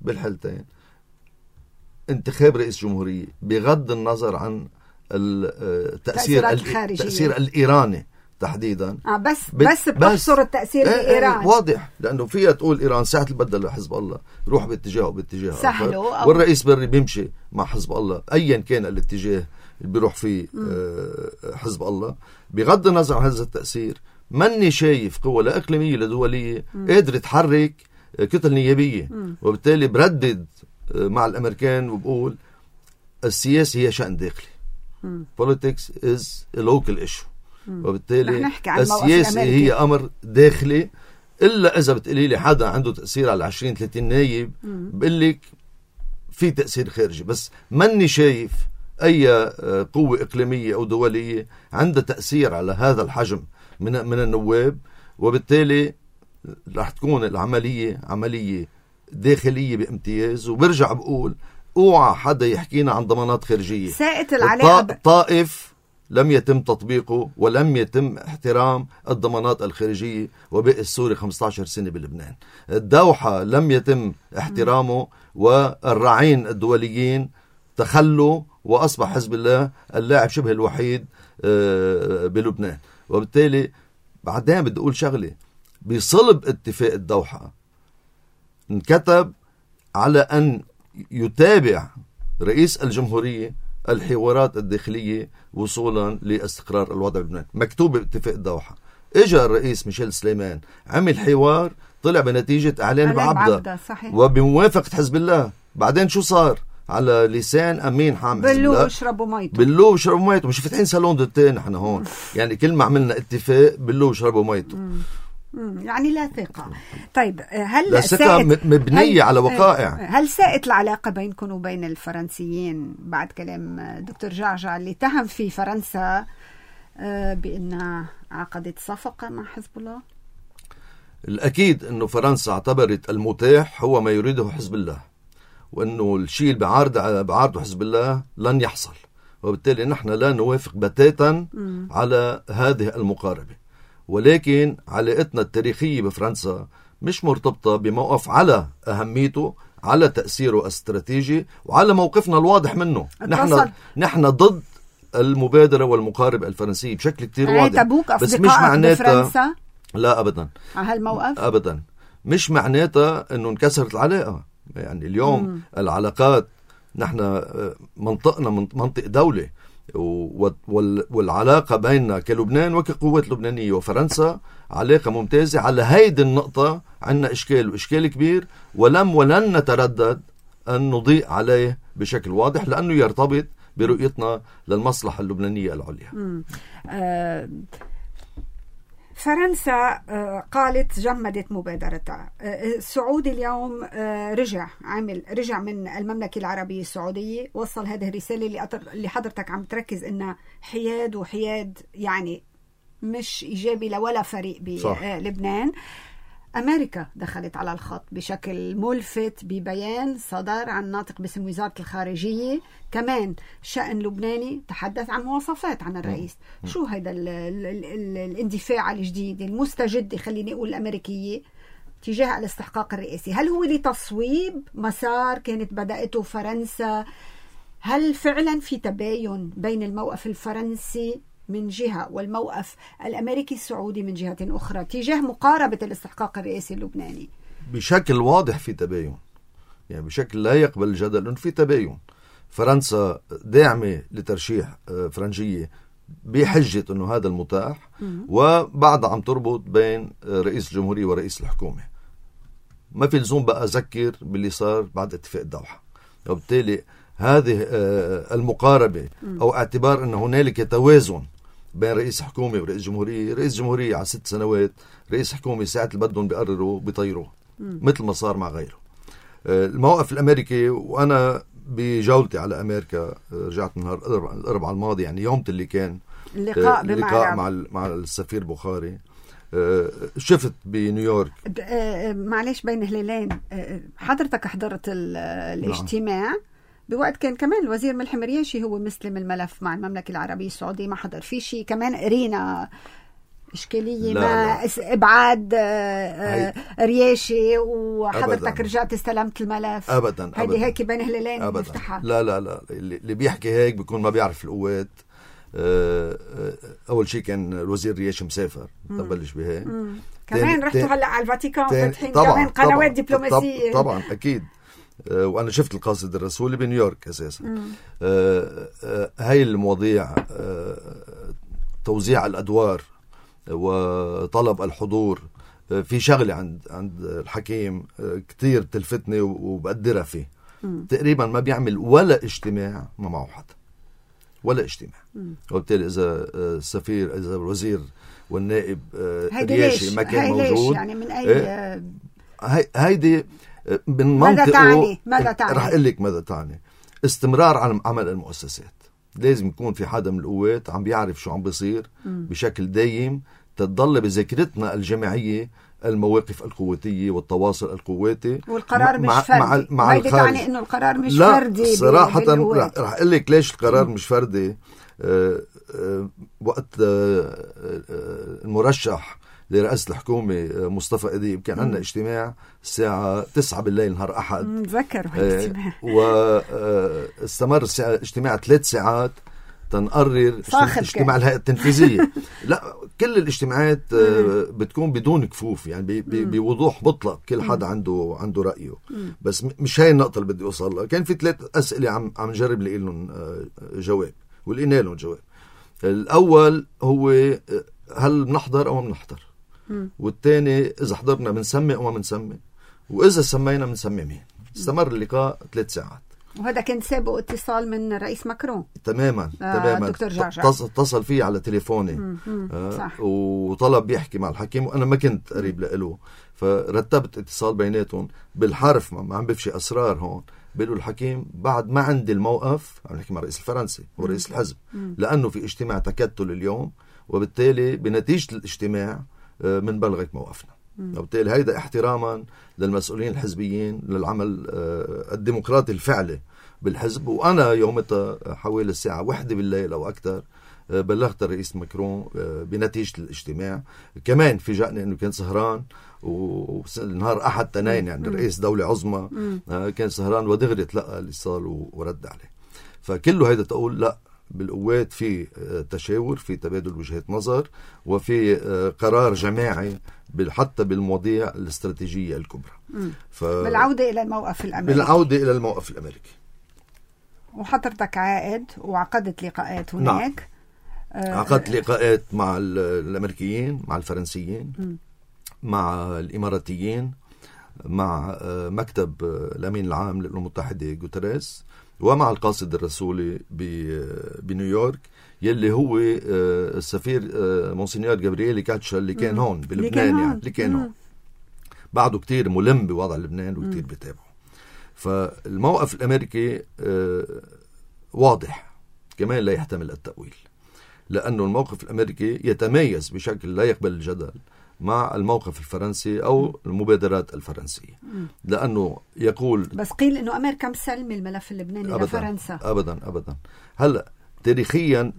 انتخاب رئيس جمهورية بغض النظر عن التأثير الإيراني تحديدا، بس بتحصر التأثير بإيران. واضح، لأنه فيها تقول إيران ساعة البدل لحزب الله يروح باتجاه آخر، والرئيس بري بيمشي مع حزب الله أيا كان الاتجاه اللي بيروح فيه حزب الله. بغض النظر عن هذا التأثير مني شايف قوة لا إقليمية لا دولية قادرة تحرك كتل نيابية، وبالتالي بردد مع الأمريكان وبقول السياسة هي شأن داخلي. Politics is a local issue. وبالتالي السياسة هي أمر داخلي، إلا إذا بتقولي لي حدا عنده تأثير على 20-30 نايب بقول لك في تأثير خارجي، بس مني شايف أي قوة إقليمية أو دولية عندها تأثير على هذا الحجم من النواب. وبالتالي راح تكون العملية عملية داخلية بامتياز. وبرجع بقول اوعى حدا يحكينا عن ضمانات خارجية. سائت العلاقة طائف لم يتم تطبيقه ولم يتم احترام الضمانات الخارجية، وبقي السوري 15 سنة بلبنان. الدوحة لم يتم احترامه، والرعين الدوليين تخلوا، وأصبح حزب الله اللاعب شبه الوحيد بلبنان. وبالتالي بعدين بدي أقول شغلة، بصلب اتفاق الدوحة انكتب على أن يتابع رئيس الجمهورية الحوارات الداخلية وصولا لاستقرار الوضع بلبنان، مكتوب باتفاق الدوحة. اجا الرئيس ميشيل سليمان عمل حوار طلع بنتيجة اعلان بعبدة وبموافقة حزب الله. بعدين شو صار؟ على لسان امين حامد بلو اشربوا ميته مش فاتحين صالون دوتين نحن هون يعني كل ما عملنا اتفاق بلو اشربوا ميته. يعني لا ثقة. طيب هل لا ثقة مبنية على وقائع. هل ساءت العلاقة بينكم وبين الفرنسيين بعد كلام دكتور جعجع اللي اتهم في فرنسا بأنها عقدت صفقة مع حزب الله؟ الأكيد أنه فرنسا اعتبرت المتاح هو ما يريده حزب الله، وأنه الشيء اللي بعارضه حزب الله لن يحصل، وبالتالي نحن لا نوافق بتاتا على هذه المقاربة. ولكن علاقتنا التاريخية بفرنسا مش مرتبطة بموقف على أهميته، على تأثيره الاستراتيجي، وعلى موقفنا الواضح منه. نحن ضد المبادرة والمقاربة الفرنسية بشكل كتير واضح. بس مش معناتها لا أبدا على هالموقف أبدا مش معناتها أنه انكسرت العلاقة. يعني اليوم العلاقات، نحن منطقنا منطق دولة، والعلاقة بيننا كلبنان وكقوات لبنانية وفرنسا علاقة ممتازة. على هيدي النقطة عندنا إشكال كبير، ولن نتردد أن نضيء عليه بشكل واضح، لأنه يرتبط برؤيتنا للمصلحة اللبنانية العليا. فرنسا قالت جمدت مبادرتها. السعودي اليوم رجع من المملكة العربية السعودية، وصل هذه الرسالة اللي حضرتك عم تركز إنها حياد يعني مش إيجابي لولا فريق بلبنان. أمريكا دخلت على الخط بشكل ملفت ببيان صدر عن ناطق باسم وزارة الخارجية، كمان شأن لبناني تحدث عن مواصفات عن الرئيس. شو هذا الاندفاع الجديد المستجد، خليني أقول الأمريكية، تجاه الاستحقاق الرئاسي؟ هل هو لتصويب مسار كانت بدأته فرنسا؟ هل فعلا في تباين بين الموقف الفرنسي من جهة والموقف الأمريكي السعودي من جهة أخرى تجاه مقاربة الاستحقاق الرئاسي اللبناني؟ بشكل واضح في تباين، يعني بشكل لا يقبل الجدل أنه في تباين. فرنسا داعمة لترشيح فرنجية بحجة أنه هذا المتاح، وبعد عم تربط بين رئيس الجمهورية ورئيس الحكومة. ما في لزوم بقى أذكر باللي صار بعد اتفاق الدوحة. وبالتالي هذه المقاربة أو اعتبار أن هنالك توازن بين رئيس حكومة ورئيس جمهورية. رئيس جمهورية على 6 سنوات، رئيس حكومة ساعة اللي بدهم بيقرروا بيطيروه مثل ما صار مع غيره. الموقف الأمريكي، وأنا بجولتي على أمريكا رجعت نهار الأربعاء الماضي، يعني يوم اللي كان اللقاء مع السفير بخاري، شفت بنيويورك. معلش بين هلالين، حضرتك حضرت الاجتماع بوقت كان كمان الوزير ملحم رياشي هو مسلم الملف مع المملكة العربية السعودية، ما حضر في شيء كمان قرينا إشكالية مع إبعاد رياشي، وحضرتك أبداً. رجعت استلمت الملف أبدا هذه هيك بين هلالين مفتاحة. لا اللي بيحكي هيك بيكون ما بيعرف القوات. أول شيء كان الوزير رياشي مسافر، تبلش بهيك. كمان رحتوا هلأ على الفاتيكان فاتحين كمان قنوات دبلوماسية. طبعا أكيد. وأنا شفت القاصد الرسولي بنيويورك أساسا. هاي المواضيع، توزيع الأدوار وطلب الحضور، في شغلة عند الحكيم كتير تلفتني وبقدرها فيه. تقريبا ما بيعمل ولا اجتماع ما معه حدا، ولا اجتماع. وبالتالي إذا السفير، إذا الوزير والنائب رياشي ما كان موجود، يعني من أي هيدي من منطقه. ماذا تعني؟ رح أقول لك ماذا تعني. استمرار على عمل المؤسسات. لازم يكون في حدا من القوات عم بيعرف شو عم بيصير بشكل دايم، تتضل بذاكرتنا الجماعية المواقف القواتية والتواصل القواتي، والقرار مش فردي. مع الخارج. تعني إنه القرار مش فردي. صراحة رح أقول لك ليش القرار مش فردي. وقت المرشح لرئاسة الحكومة مصطفى أديب كان عندنا اجتماع الساعة 9 بالليل نهار أحد، متذكر الاجتماع، واستمر الاجتماع 3 ساعات تنقرر اجتماع الهيئة التنفيذية. لا، كل الاجتماعات بتكون بدون كفوف، يعني بوضوح مطلق، كل حدا عنده رأيه. بس مش هاي النقطة اللي بدي أوصل لها. كان في 3 أسئلة عم نجرب لقي لهم جواب، ولقينا لهم جواب. الأول هو هل بنحضر أو ما بنحضر، والثاني إذا حضرنا بنسمي أو ما بنسمي، وإذا سمينا بنسمي مين. استمر اللقاء 3 ساعات، وهذا كان سابق اتصال من رئيس ماكرون. تماما. دكتور جعجع اتصل فيه على تليفوني. صح. وطلب يحكي مع الحكيم، وأنا ما كنت قريب له، فرتبت اتصال بيناتهم بالحرف. ما عم بفشي أسرار هون. بيقولوا الحكيم بعد ما عندي الموقف، عم نحكي مع الرئيس الفرنسي ورئيس الحزب، لأنه في اجتماع تكتل اليوم، وبالتالي بنتيجة الاجتماع منبلغك موقفنا. وبالتالي هيدا احتراما للمسؤولين الحزبيين للعمل الديمقراطي الفعلي بالحزب. وأنا يومتها حوالي الساعة 1 بالليل أو أكثر بلغت الرئيس ماكرون بنتيجة الاجتماع. كمان فاجأني أنه كان سهران، ونهار أحد تنين، يعني رئيس دولة عظمى كان سهران، ودغري تلقى الاتصال ورد عليه. فكله هيدا تقول لا، بالقوات في تشاور، في تبادل وجهات نظر، وفي قرار جماعي حتى بالمواضيع الاستراتيجية الكبرى. بالعودة إلى الموقف الأمريكي. وحضرتك عائد وعقدت لقاءات هناك. عقدت لقاءات مع الأمريكيين، مع الفرنسيين، مع الإماراتيين، مع مكتب الأمين العام للأمم المتحدة غوتيريس، ومع القاصد الرسولي بنيويورك، يلي هو السفير مونسينيور جابرييلي كاتشا اللي كان هون بلبنان. يعني اللي كان هون بعده كتير ملم بوضع لبنان وكتير بتابعه. فالموقف الأمريكي واضح كمان، لا يحتمل التأويل، لأنه الموقف الأمريكي يتميز بشكل لا يقبل الجدل مع الموقف الفرنسي أو المبادرات الفرنسية، لأنه يقول بس قيل أنه أمريكا مسلمة الملف اللبناني لفرنسا. أبدا. هلأ تاريخيا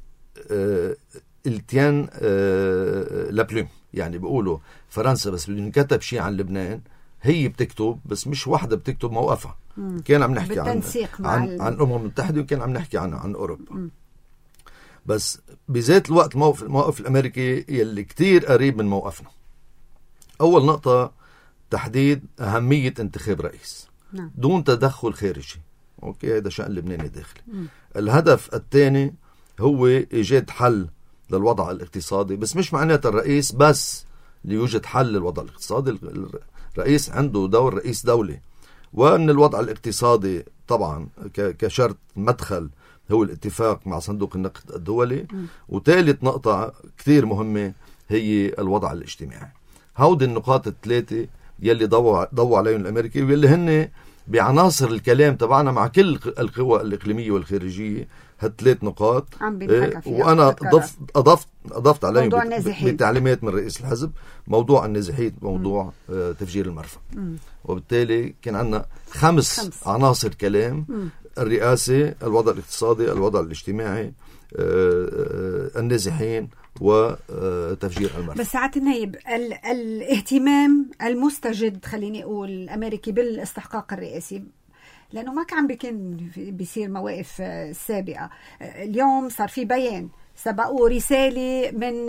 التيان لابلوم، يعني بيقولوا فرنسا بس بدون كتب شيء عن لبنان هي بتكتب، بس مش واحدة بتكتب موقفها. كان عم نحكي عن الأمم المتحدة، وكان عم نحكي عن أوروبا. بس بذات الوقت الموقف الأمريكي يلي كتير قريب من موقفنا. أول نقطة تحديد أهمية انتخاب رئيس دون تدخل خارجي. أوكي، هذا شأن لبناني داخلي. الهدف الثاني هو إيجاد حل للوضع الاقتصادي، بس مش معناته الرئيس بس ليوجد حل للوضع الاقتصادي. رئيس عنده دور رئيس دولة، وأن الوضع الاقتصادي طبعا كشرط مدخل هو الاتفاق مع صندوق النقد الدولي. وثالث نقطة كثير مهمة هي الوضع الاجتماعي. هودي النقاط الثلاثة يلي ضووا عليهم الأمريكي، واللي هن بعناصر الكلام تبعنا مع كل القوى الإقليمية والخارجية. هالثلاث نقاط وأنا أضفت عليهم بتعليمات من رئيس الحزب موضوع النازحين، موضوع تفجير المرفأ. وبالتالي كان عندنا خمس عناصر كلام: الرئاسة، الوضع الاقتصادي، الوضع الاجتماعي، النازحين، وتفجير المرفأ. بس ساعات النايب الاهتمام المستجد خليني أقول الأمريكي بالاستحقاق الرئاسي، لأنه ما كان بيصير مواقف سابقة. اليوم صار في بيان، سبقوا رسالة من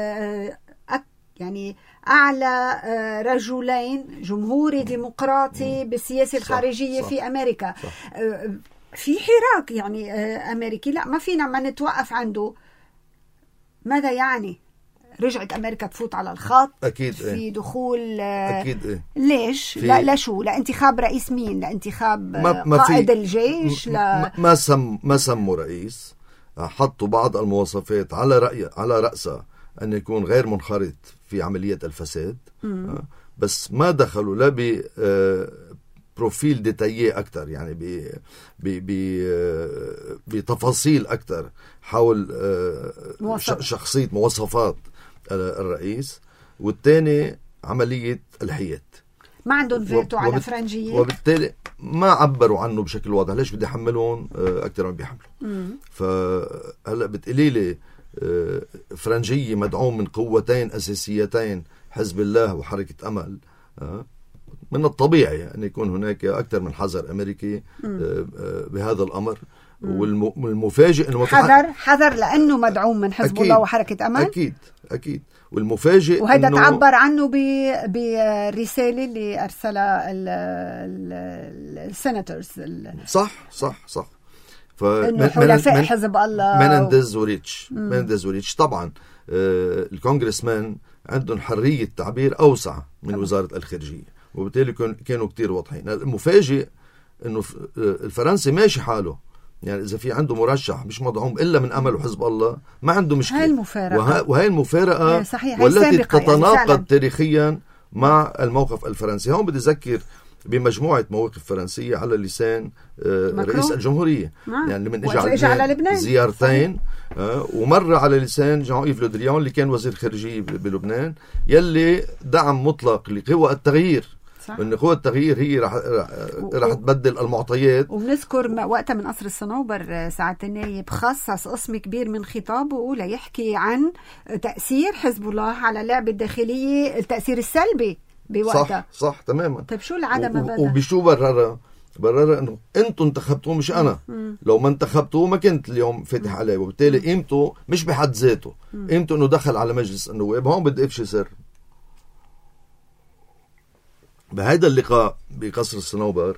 يعني أعلى رجلين جمهوري ديمقراطي بالسياسة الخارجية في أمريكا. في حراك يعني أمريكي، لا ما فينا ما نتوقف عنده. ماذا يعني؟ رجعت أمريكا تفوت على الخط أكيد في دخول أكيد ليش؟ لا شو؟ لانتخاب رئيس مين؟ لانتخاب قائد الجيش؟ ما سموا رئيس، حطوا بعض المواصفات على رأسها أن يكون غير منخرط في عملية الفساد، بس ما دخلوا لا بروفيل ديتايي أكتر، يعني بتفاصيل أكتر حول شخصية مواصفات الرئيس. والثاني عملية الحياد، ما عندهم فيتو على فرنجية، وبالتالي ما عبروا عنه بشكل واضح. ليش بدي أحملهم أكتر ما بيحملوا؟ فهلأ بتقولي لي فرنجية مدعوم من قوتين أساسيتين، حزب الله وحركة أمل، من الطبيعي أن يكون هناك أكثر من حذر أمريكي بهذا الأمر. والمفاجئ أنه حذر لأنه مدعوم من حزب الله وحركة أمل. أكيد. والمفاجئ وهذا تعبر عنه بالرسالة اللي أرسلها السيناتورز. صح. إنه حلفاء حزب الله مينينديز وريتش طبعا الكونغرسمان عندهم حرية تعبير أوسع من وزارة الخارجية، وبالتالي كانوا كتير واضحين. المفاجئ إنه الفرنسي ماشي حاله، يعني إذا في عنده مرشح مش مدعوم إلا من أمل وحزب الله ما عنده مشكلة. وهي المفارقة والتي تتناقض يعني تاريخيا مع الموقف الفرنسي. هون بدي أذكر بمجموعة مواقف فرنسية على لسان رئيس الجمهورية، يعني من إجا على لبنان زيارتين، ومرة على لسان جان إيف لو دريان اللي كان وزير خارجية بلبنان، يلي دعم مطلق لقوى التغيير، وإن قوى التغيير هي رح تبدل المعطيات. وبنذكر وقتها من قصر الصنوبر ساعة النايب خصص قسم كبير من خطابه ليحكي عن تأثير حزب الله على اللعبة الداخلية، التأثير السلبي بوقتها. صح تماما. طيب شو العدم بدأ؟ وبشو بررها انه انتم انتخبتوه مش انا. لو ما انتخبتوه ما كنت اليوم فاتح عليه، وبالتالي قيمته مش بحد ذاته، قيمته انه دخل على مجلس النواب. هون بدي افشي سر. بهذا اللقاء بقصر الصنوبر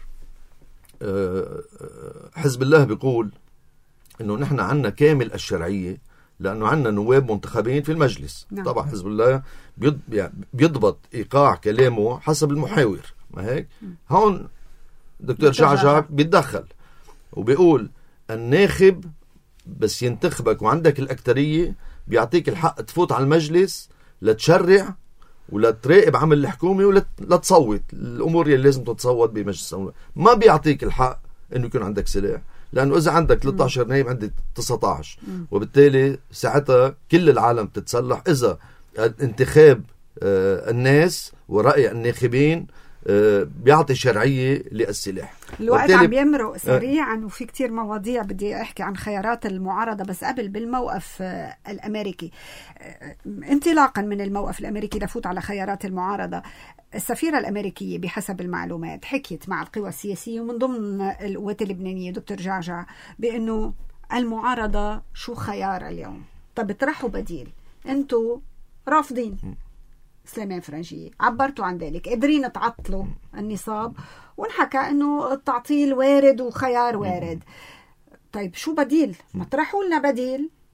حزب الله بيقول انه نحن عنا كامل الشرعية لانه عنا نواب منتخبين في المجلس. طبعا حزب الله بيضبط ايقاع كلامه حسب المحاور، ما هيك؟ هون دكتور جعجع بيتدخل وبيقول الناخب بس ينتخبك وعندك الأكترية بيعطيك الحق تفوت على المجلس لتشرع ولا تراقب عمل الحكومة ولا تصوت الأمور اللي لازم تتصوت بمجلس النواب. ما بيعطيك الحق إنه يكون عندك سلاح، لأنه إذا عندك 13 نائب عندك 19، وبالتالي ساعتها كل العالم تتسلح. إذا انتخاب الناس ورأي الناخبين بيعطي شرعية للسلاح. الوقت عم يمرق سريعا وفي كتير مواضيع بدي أحكي عن خيارات المعارضة، بس قبل بالموقف الأمريكي. انطلاقا من الموقف الأمريكي لفوت على خيارات المعارضة. السفيرة الأمريكية بحسب المعلومات حكيت مع القوى السياسية ومن ضمن القوات اللبنانية دكتور جعجع بأنه المعارضة شو خيار اليوم. طب اطرحوا بديل، انتوا رافضين إسلامية فرنجية، عبرتوا عن ذلك، قادرين تعطلوا النصاب، ونحكى أنه التعطيل وارد وخيار وارد. طيب شو بديل؟ مطرحوا لنا بديل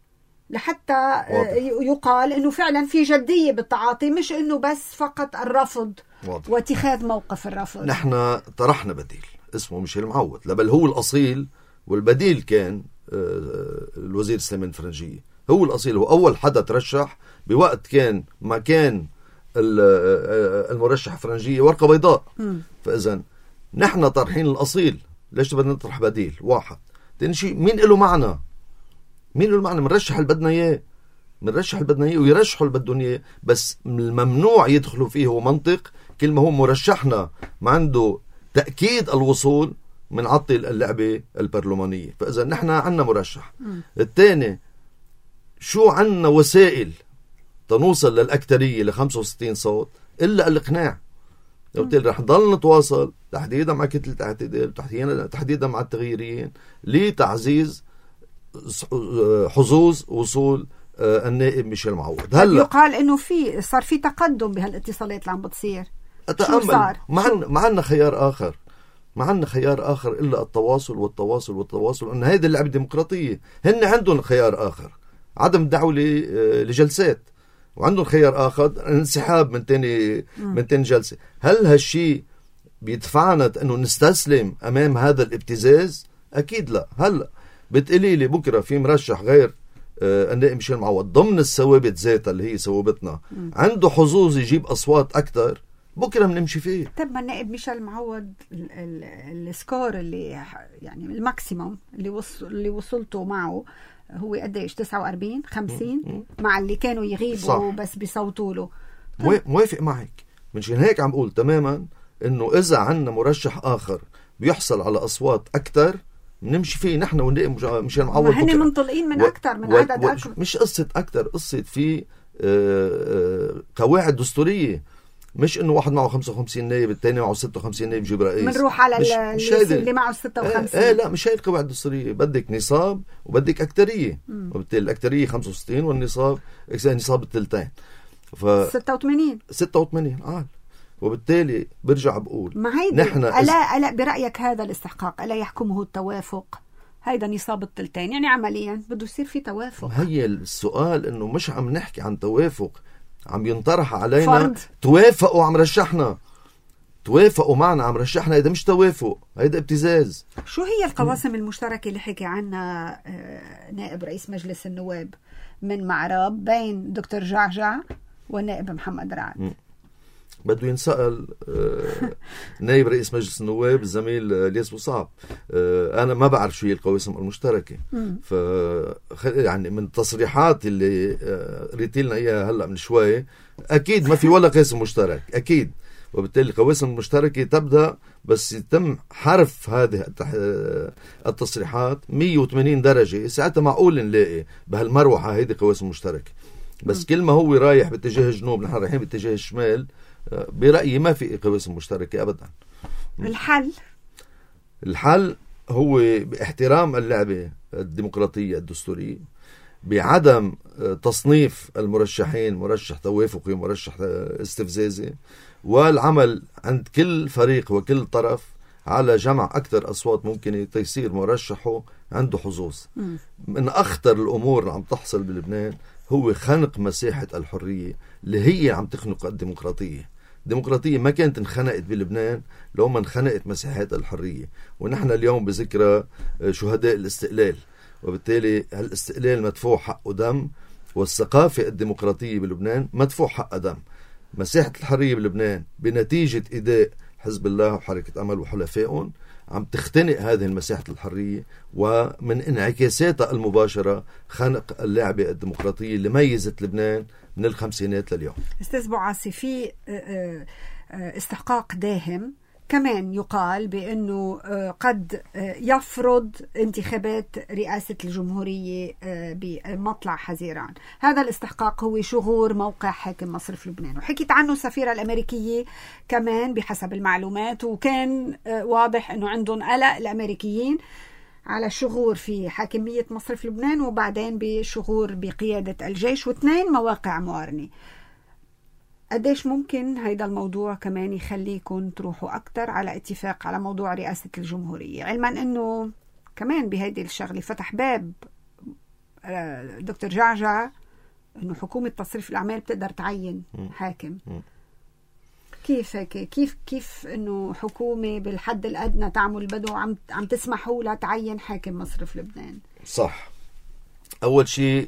لحتى يقال انه فعلا في جدية بالتعاطي، مش انه بس فقط الرفض واضح. واتخاذ موقف الرفض. نحن طرحنا بديل اسمه ميشيل معوض، بل هو الأصيل، والبديل كان الوزير سليمان الفرنجية. هو الأصيل، هو أول حدا ترشح بوقت كان ما كان المرشح الفرنجية ورقة بيضاء. فإذا نحن طرحين الأصيل، ليش بدنا نطرح بديل؟ واحد. تاني شيء، مين له معنى؟ مين له معنى؟ منرشح اللي بدنا إياه، منرشح اللي بدنا إياه ويرشحوا اللي بدهم إياه، بس الممنوع يدخلوا فيه هو منطق كل ما هو مرشحنا ما عنده تأكيد الوصول من عطل اللعبة البرلمانية. فإذا نحن عنا مرشح. الثاني، شو عنا وسائل تنوصل للأكترية ل 65 صوت إلا الإقناع. قلت لي رح نضل نتواصل تحديدا مع كتلة الاعتدال، تحديدا مع التغييريين، لتعزيز حظوظ وصول النائب ميشيل معوض. هلا يقال انه صار في تقدم بهالاتصالات اللي عم بتصير. شو صار؟ ما عندنا خيار اخر، ما عندنا خيار اخر الا التواصل والتواصل والتواصل. ان هيدي اللعبه الديمقراطيه، هن عندهم خيار اخر عدم الدعوه لجلسات، وعندهم خيار اخر الانسحاب من تاني جلسه. هل هالشيء بيدفعنا انه نستسلم امام هذا الابتزاز؟ اكيد لا. هلا بتقولي لي بكره في مرشح غير النائب ميشيل معوض ضمن الثوابت ذاتها اللي هي ثوابتنا عنده حظوظ يجيب اصوات اكثر، بكره بنمشي فيه. طب ما النائب ميشيل معوض السكور اللي يعني الماكسيموم اللي وصلته معه هو قديش؟ 49 50 مع اللي كانوا يغيبوا صح. بس بيصوتوا له. موافق معك، منشان هيك عم بقول تماما انه اذا عندنا مرشح اخر بيحصل على اصوات اكثر نمشي فيه نحن والنائب ميشيل معوض. ما هن منطلقين من اكثر من عدد اكثر. مش قصه اكثر، قصه في قواعد دستوريه، مش انه واحد معه 55 نائب الثاني معه 56 نائب يجيب رئيس. بنروح على اللي معه 56. لا مش هي القواعد الدستوريه. بدك نصاب وبدك اكثريه، وبالتالي الاكثريه 65 والنصاب نصاب الثلثين 86 وبالتالي برجع بقول نحن ألا برأيك هذا الاستحقاق ألا يحكمه التوافق؟ هيدا نصاب الثلثين، يعني عمليا بده يصير في توافق. هي السؤال انه مش عم نحكي عن توافق، عم ينطرح علينا فرض. توافقوا عم رشحنا، توافقوا معنا عم رشحنا. هيدا مش توافق، هيدا ابتزاز. شو هي القواسم المشتركة اللي حكي عنها نائب رئيس مجلس النواب من معراب بين دكتور جعجع والنائب محمد رعد؟ بده ينسأل نائب رئيس مجلس النواب الزميل الياس بوصعب. أنا ما بعرف شو هي القواسم المشتركة. يعني من التصريحات اللي ريتي لنا إياها هلأ من شوي أكيد ما في ولا قاسم مشترك أكيد، وبالتالي القواسم المشتركة تبدأ بس يتم حرف هذه التصريحات 180 درجة. ساعتها معقول نلاقي بهالمروحة هيدي قواسم مشتركة. بس كل ما هو رايح باتجاه الجنوب نحن رايحين باتجاه الشمال، برأيي ما في قواسم مشتركة أبدا. الحل هو باحترام اللعبة الديمقراطية الدستورية، بعدم تصنيف المرشحين مرشح توافقي ومرشح استفزازي، والعمل عند كل فريق وكل طرف على جمع أكثر أصوات ممكنة تيصير مرشحه عنده حظوظ. من أخطر الأمور اللي عم تحصل بلبنان هو خنق مساحة الحرية اللي هي عم تخنق الديمقراطية. الديمقراطية ما كانت انخنقت بلبنان لو ما انخنقت مساحات الحرية. ونحن اليوم بذكرى شهداء الاستقلال، وبالتالي الاستقلال مدفوع حقه دم، والثقافة الديمقراطية بلبنان مدفوع حقه دم. مساحة الحرية بلبنان بنتيجة إداء حزب الله وحركة أمل وحلفائهم عم تختنق هذه المساحة الحرية، ومن انعكاساتها المباشرة خنق اللعبة الديمقراطية اللي ميزت لبنان من الخمسينات لليوم. أستاذ بوعاصي، في استحقاق داهم كمان يقال بأنه قد يفرض انتخابات رئاسة الجمهورية بمطلع حزيران. هذا الاستحقاق هو شغور موقع حاكم مصرف لبنان، وحكيت عنه السفيرة الأمريكية كمان بحسب المعلومات، وكان واضح أنه عندهم قلق الأمريكيين على الشغور في حاكمية مصرف لبنان وبعدين بشغور بقيادة الجيش، واثنين مواقع موارنة. قديش ممكن هيدا الموضوع كمان يخليكم تروحوا أكتر على اتفاق على موضوع رئاسة الجمهورية، علما أنه كمان بهيدي الشغلة فتح باب دكتور جعجع انه حكومة تصريف الاعمال بتقدر تعين حاكم. كيف هيك؟ كيف انه حكومة بالحد الادنى تعمل بدو عم تسمحوا لها تعين حاكم مصرف لبنان؟ صح. اول شيء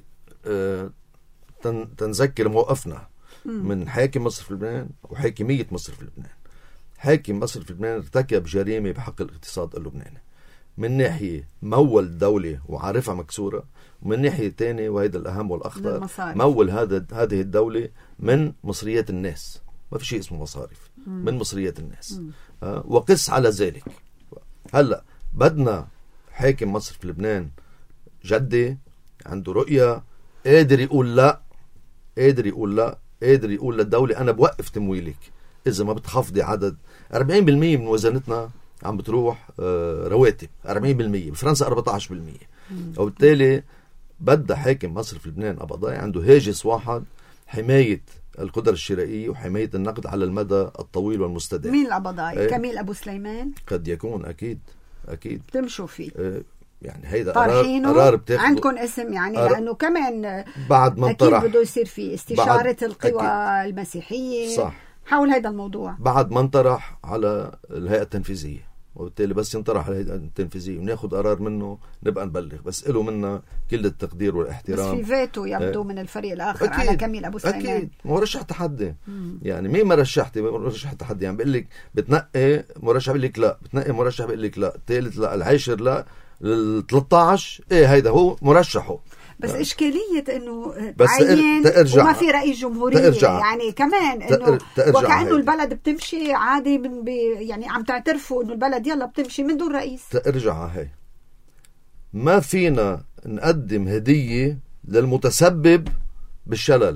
تنذكر موقفنا من حاكم مصرف لبنان وحاكمية مصرف لبنان. حاكم مصرف لبنان ارتكب جريمة بحق الاقتصاد اللبناني، من ناحية مول الدولة وعارفها مكسورة، ومن ناحية تانية وهذا الأهم والأخطر مول هذه الدولة من مصريات الناس. ما في شيء اسمه مصارف، من مصريات الناس. وقس على ذلك. هلأ بدنا حاكم مصرف لبنان جدي عنده رؤية، قادر يقول لا، قادر يقول للدولة أنا بوقف تمويلك إذا ما بتخفضي عدد. 40% من وزنتنا عم بتروح رواتب، 40%، بفرنسا 14%. وبالتالي بدأ حاكم مصرف لبنان قبضاي عنده هاجس واحد: حماية القدرة الشرائية وحماية النقد على المدى الطويل والمستدام. مين القبضاي؟ كميل أبو سليمان؟ قد يكون. أكيد بتمشوا فيه. يعني هيدا قرار بتاخده عندكم اسم يعني لأنه كمان بعد ما أكيد بده يصير في استشارة القوى المسيحية صح حول هذا الموضوع بعد ما انطرح على الهيئة التنفيذية. وبالتالي بس ينطرح على الهيئة التنفيذية وناخد قرار منه نبقى نبلغ، بس له منا كل التقدير والاحترام. بس في فيتو يبدو من الفريق الآخر أكيد. على كميل أبو سليمان أكيد مرشح تحدي. يعني مين مرشح تحدي؟ يعني بقول لك بتنقي مرشح بقول لك لا، بتنقي مرشح بقول لك لا، الثالث لا، العاشر لا، ال13 هيدا هو مرشحه. بس إشكالية إنه عين وما في رئيس جمهورية يعني كمان إنه وكأنه البلد بتمشي عادي يعني عم تعترفوا إنه البلد يلا بتمشي من دون رئيس. ترجع هاي ما فينا نقدم هدية للمتسبب بالشلل.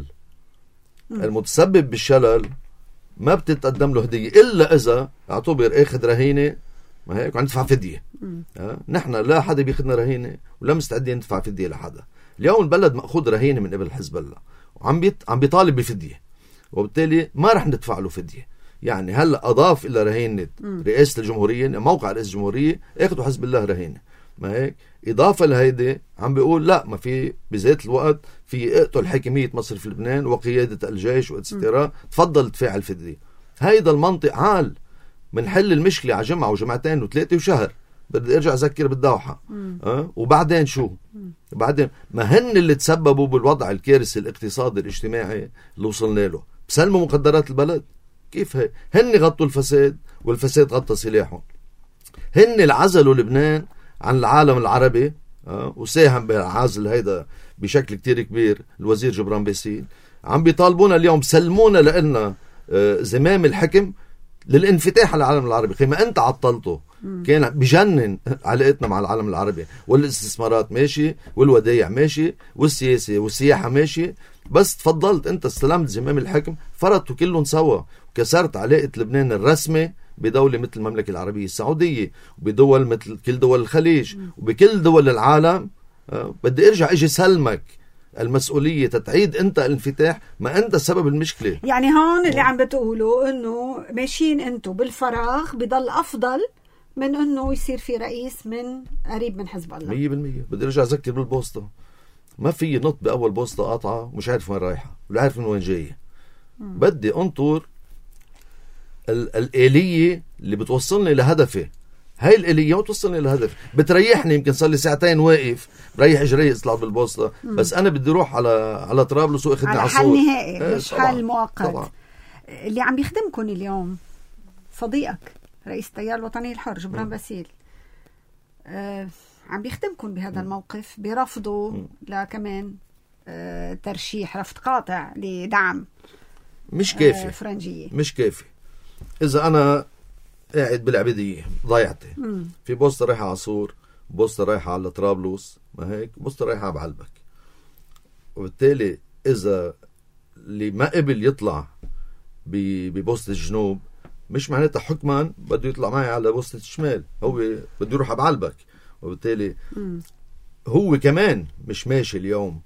المتسبب بالشلل ما بتتقدم له هدية إلا إذا اعتبر اخذ رهينة، ما هيك، وعم ندفع فدية. نحن لا حدا بياخذنا رهينة ولا مستعدين ندفع فدية لحدا. اليوم البلد مأخوذ رهينة من قبل حزب الله وعم بيطالب بفدية، وبالتالي ما رح ندفع له فدية. يعني هلا أضاف إلى رهينة رئاسة الجمهورية، موقع رئاسة الجمهورية اخذوا حزب الله رهينة، ما هيك. إضافة لهيدي عم بيقول لا، ما في بذات الوقت في اقتل حاكمية مصرف لبنان وقيادة الجيش وإتسترا، تفضل تدفع الفدية. هيدا المنطق عال منحل المشكلة على جمعة وجمعتين وثلاثة وشهر. بدي ارجع اذكر بالدوحة. وبعدين شو؟ بعدين ما هن اللي تسببوا بالوضع الكارثي الاقتصادي الاجتماعي اللي وصلنا له. بسلموا مقدرات البلد. كيف هي؟ هن غطوا الفساد والفساد غطى سلاحهم. هن اللي عزلوا لبنان عن العالم العربي، وساهم بالعزل هيدا بشكل كتير كبير الوزير جبران باسيل. عم بيطالبونا اليوم سلمونا لنا زمام الحكم للانفتاح على العالم العربي. خيما انت عطلته. كان بجنن علاقتنا مع العالم العربي، والاستثمارات ماشي، والودايع ماشي، والسياسة والسياحة ماشي، بس تفضلت انت استلمت زمام الحكم فرطوا كلهم سوا وكسرت علاقة لبنان الرسمي بدولة مثل المملكة العربية السعودية، وبدول مثل كل دول الخليج، وبكل دول العالم. بدي ارجع اجي سلمك المسؤولية تتعيد انت الانفتاح، ما انت سبب المشكلة. يعني هون اللي عم بتقولوا انه ماشيين انتو بالفراغ بضل افضل من انه يصير في رئيس من قريب من حزب الله. 100%. بدي ارجع اذكر بالبوسطة، ما في نط باول بوسطة قاطعة ومش عارف وين رايحة ولا عارف من وين جاية. بدي انطر الآلية اللي بتوصلني لهدفي. هاي الآلية وتوصلني لهدف بتريحني. يمكن صار لي ساعتين واقف بريح اجري اطلع بالبوسطة، بس انا بدي اروح على طرابلس واخذني على حل نهائي مش حل مؤقت. اللي عم بيخدمكم اليوم صديقك رئيس التيار الوطني الحر جبران باسيل، عم بيخدمكم بهذا الموقف، برفضوا لكمان ترشيح رفض قاطع لدعم مش كافي فرنجية. مش كافي. إذا أنا قاعد بالعبيدية ضيعتي في بوسطة رايحة على عصور، بوسطة رايحة على طرابلس، ما هيك، بوسطة رايحة على بعلبك، وبالتالي إذا اللي ما قبل يطلع ببوسطة الجنوب مش معناتها حكما بده يطلع معي على بوسطة الشمال، هو بده يروح على بعلبك. وبالتالي هو كمان مش ماشي اليوم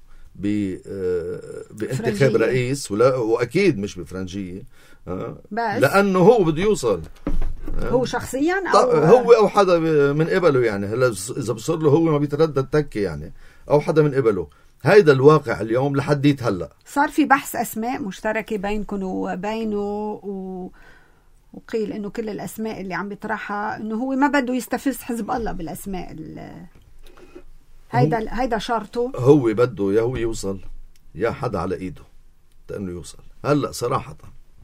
بانتخاب رئيس وأكيد مش بفرنجية، لأنه هو بده يوصل. هو شخصيا هو أو حدا من قبله. يعني هلا إذا بصير له هو ما بيتردد تكي يعني، أو حدا من قبله. هيدا الواقع اليوم لحديت هلا. صار في بحث اسماء مشتركه بينكم وبينه، وقيل انه كل الاسماء اللي عم بيطرحها انه هو ما بده يستفز حزب الله بالاسماء. هيدا شرطه، هو بده يا هو يوصل يا حدا على ايده لانه يوصل. هلا صراحه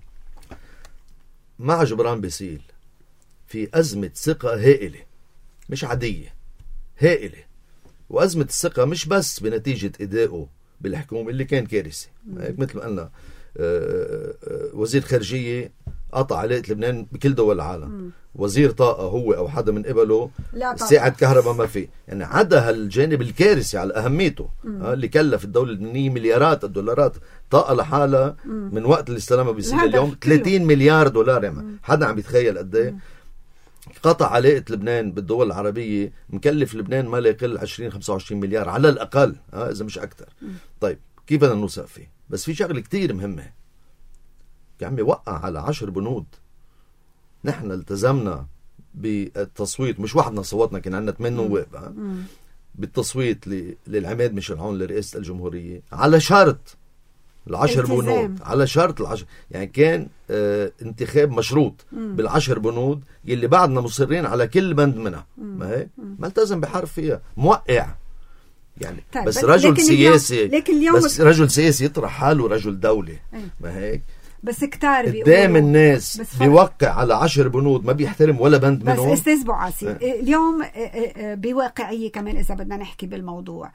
مع جبران باسيل في ازمه ثقه هائله مش عاديه، هائله. وازمه الثقه مش بس بنتيجه ادائه بالحكومه اللي كان كارثي، مثل ما قلنا وزير خارجيه قطع علاقة لبنان بكل دول العالم، وزير طاقة هو أو حدا من قبله ساعة كهرباء ما في، يعني عدا هالجانب الكارثي على أهميته اللي كلف الدولة اللبنانية مليارات الدولارات. طاقة لحالها من وقت اللي استلمها بيصير اليوم 30 مليار دولار، يعني حدا عم يتخيل قد ايه؟ قطع علاقة لبنان بالدول العربية مكلف لبنان ما لا يقل 20-25 مليار على الأقل، إذا مش أكتر. طيب كيف بدنا نوثق فيه؟ بس في شغلة كتير مهمة، يا عمي وقع على 10 بنود. نحن التزمنا بالتصويت، مش وحدنا صوتنا، كان عندنا 8 نواب بالتصويت للعماد ميشيل عون لرئاسة الجمهورية على شرط ال10 بنود، على شرط ال10، يعني كان انتخاب مشروط بال10 بنود يلي بعدنا مصرين على كل بند منها. ما هي ما التزم بحرف فيها، موقع يعني. طيب بس رجل سياسي، بس رجل سياسي يطرح حاله رجل دولة. ما هيك؟ بس كتار قدام الناس بيوقع على 10 بنود ما بيحترم ولا بند منهم. بس استاذ بوعاسي اليوم بواقعية كمان إذا بدنا نحكي بالموضوع،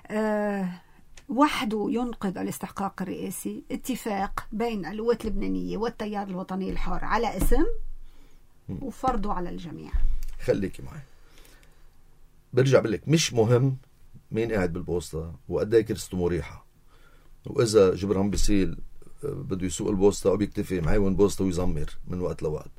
وحده ينقذ الاستحقاق الرئاسي اتفاق بين القوات اللبنانية والتيار الوطني الحر على اسم وفرضه على الجميع. خليكي معي، برجع بقول لك مش مهم مين قاعد بالبوسطة وقد ايه كرسته مريحة، وإذا جبران باسيل بده يسوق البوسطة أو بيكتفي معاون بوسطة ويزمر من وقت لوقت.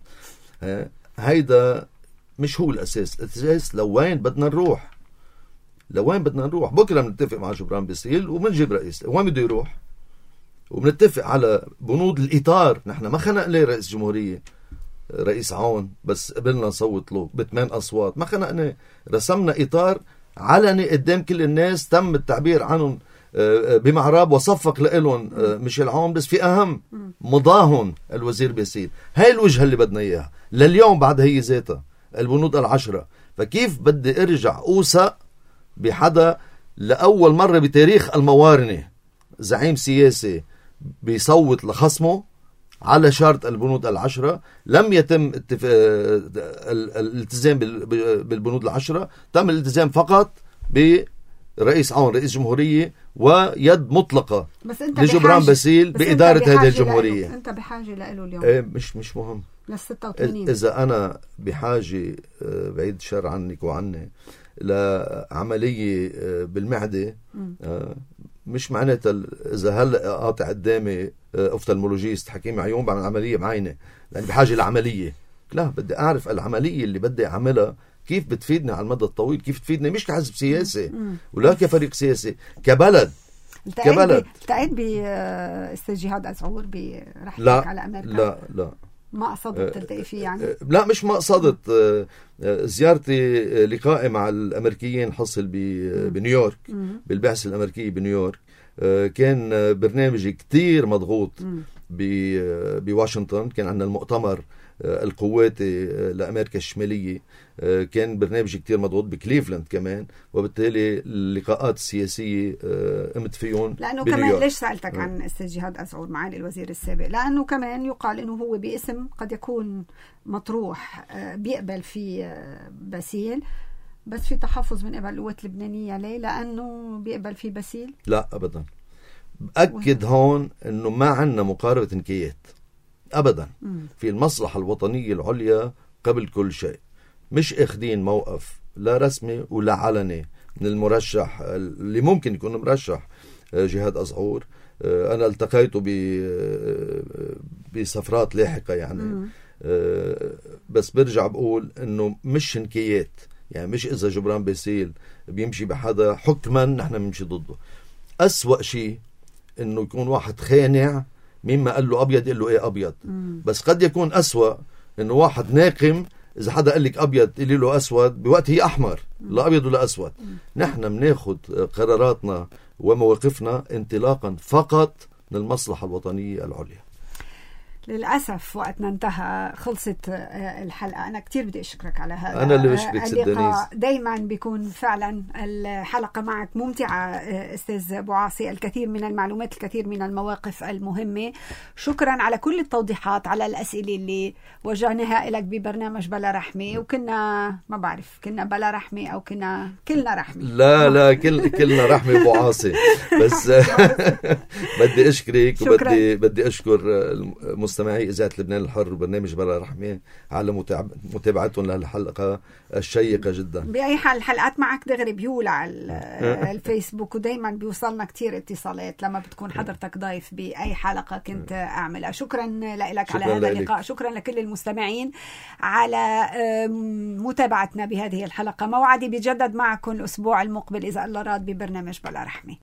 هيدا مش هو الأساس. الأساس لوين بدنا نروح، لوين بدنا نروح. بكرة بنتفق مع جبران باسيل وبنجيب رئيس وين بده يروح، وبنتفق على بنود الإطار. نحن ما خنقنا رئيس جمهورية رئيس عون بس قبلنا نصوت له ب8 أصوات، ما خنقنا، رسمنا إطار علني قدام كل الناس، تم التعبير عنهم بمعراب وصفق لهم ميشيل عون، بس في أهم مضاهن الوزير باسيل. هاي الوجهة اللي بدنا إياها لليوم بعد هي ذاتها البنود ال10. فكيف بدي أرجع أوثق بحدا لأول مرة بتاريخ الموارنة زعيم سياسي بيصوت لخصمه على شرط البنود ال10؟ لم يتم الالتزام بالبنود ال10، تم الالتزام فقط برئيس عون رئيس جمهورية ويد مطلقة لجبران باسيل بإدارة هذه الجمهورية. أنت بحاجة له اليوم؟ مش مهم لل86. إذا أنا بحاجة بعيد الشر عنك وعني لعملية بالمعدة، مش معناتها إذا هلأ قاطع قدامي أوفتالمولوجيست حكيم عيون بعمل عملية معينة لأني بحاجة لعملية. لا، بدي أعرف العملية اللي بدي أعملها كيف بتفيدني على المدى الطويل، كيف تفيدني مش كحزب سياسي ولا كفريق سياسي، كبلد. تعيد بأستاذ جهاد أزعور برحلتك على أمريكا؟ لا ما قصدت تلتقي فيه يعني؟ لا مش ما قصدت. زيارتي لقائي مع الأمريكيين حصل بنيويورك بالبعثة الأمريكية بنيويورك. كان برنامجي كتير مضغوط بواشنطن، كان عندنا المؤتمر القواتي لأمريكا الشمالية، كان برنامج كتير مضغوط بكليفلاند كمان، وبالتالي اللقاءات السياسية قمت فيهم لأنه كمان. ليش سألتك عن أستاذ جهاد أزعور معالي الوزير السابق؟ لأنه كمان يقال أنه هو باسم قد يكون مطروح بيقبل فيه باسيل، بس في تحفظ من قبل القوات اللبنانية. ليه؟ لأنه بيقبل فيه باسيل؟ لا أبدا. بأكد هون أنه ما عندنا مقاربة انكيات أبدا. في المصلحة الوطنية العليا قبل كل شيء. مش اخدين موقف لا رسمي ولا علني من المرشح اللي ممكن يكون مرشح جهاد أزعور. أنا التقيته بسفرات لاحقة يعني. بس برجع بقول أنه مش انكيات، يعني مش إذا جبران باسيل بيمشي بحدا حكما نحن بنمشي ضده. أسوأ شيء أنه يكون واحد خانع مما قال له أبيض يقول له إيه أبيض. بس قد يكون أسوأ أنه واحد ناقم إذا حدا قال لك أبيض يقول له أسود بوقت هي أحمر، لا أبيض ولا أسود. نحن بناخد قراراتنا ومواقفنا انطلاقا فقط من المصلحة الوطنية العليا. للأسف وقتنا انتهى، خلصت الحلقة. أنا كتير بدي أشكرك على هذا. أنا اللي بشكرك اللقاء دايما بيكون فعلا الحلقة معك ممتعة أستاذ بوعاصي، الكثير من المعلومات، الكثير من المواقف المهمة. شكرا على كل التوضيحات، على الأسئلة اللي وجهناها لك ببرنامج بلا رحمة. وكنا ما بعرف كنا بلا رحمة أو كنا كلنا رحمة. لا كلنا رحمة بوعاصي. بس بدي أشكرك وبدي أشكر مستمعي إذاعة لبنان الحر برنامج بلا رحمة على متابعتهم للحلقة الشيقة جدا. بأي حال الحلقات معك دغري بيولع الفيسبوك، ودايما بيوصلنا كتير اتصالات لما بتكون حضرتك ضيف بأي حلقة كنت أعملها. شكرا لك على هذا اللقاء. شكرا لكل المستمعين على متابعتنا بهذه الحلقة. موعدي بيجدد معكم الأسبوع المقبل إذا الله راد ببرنامج بلا رحمة.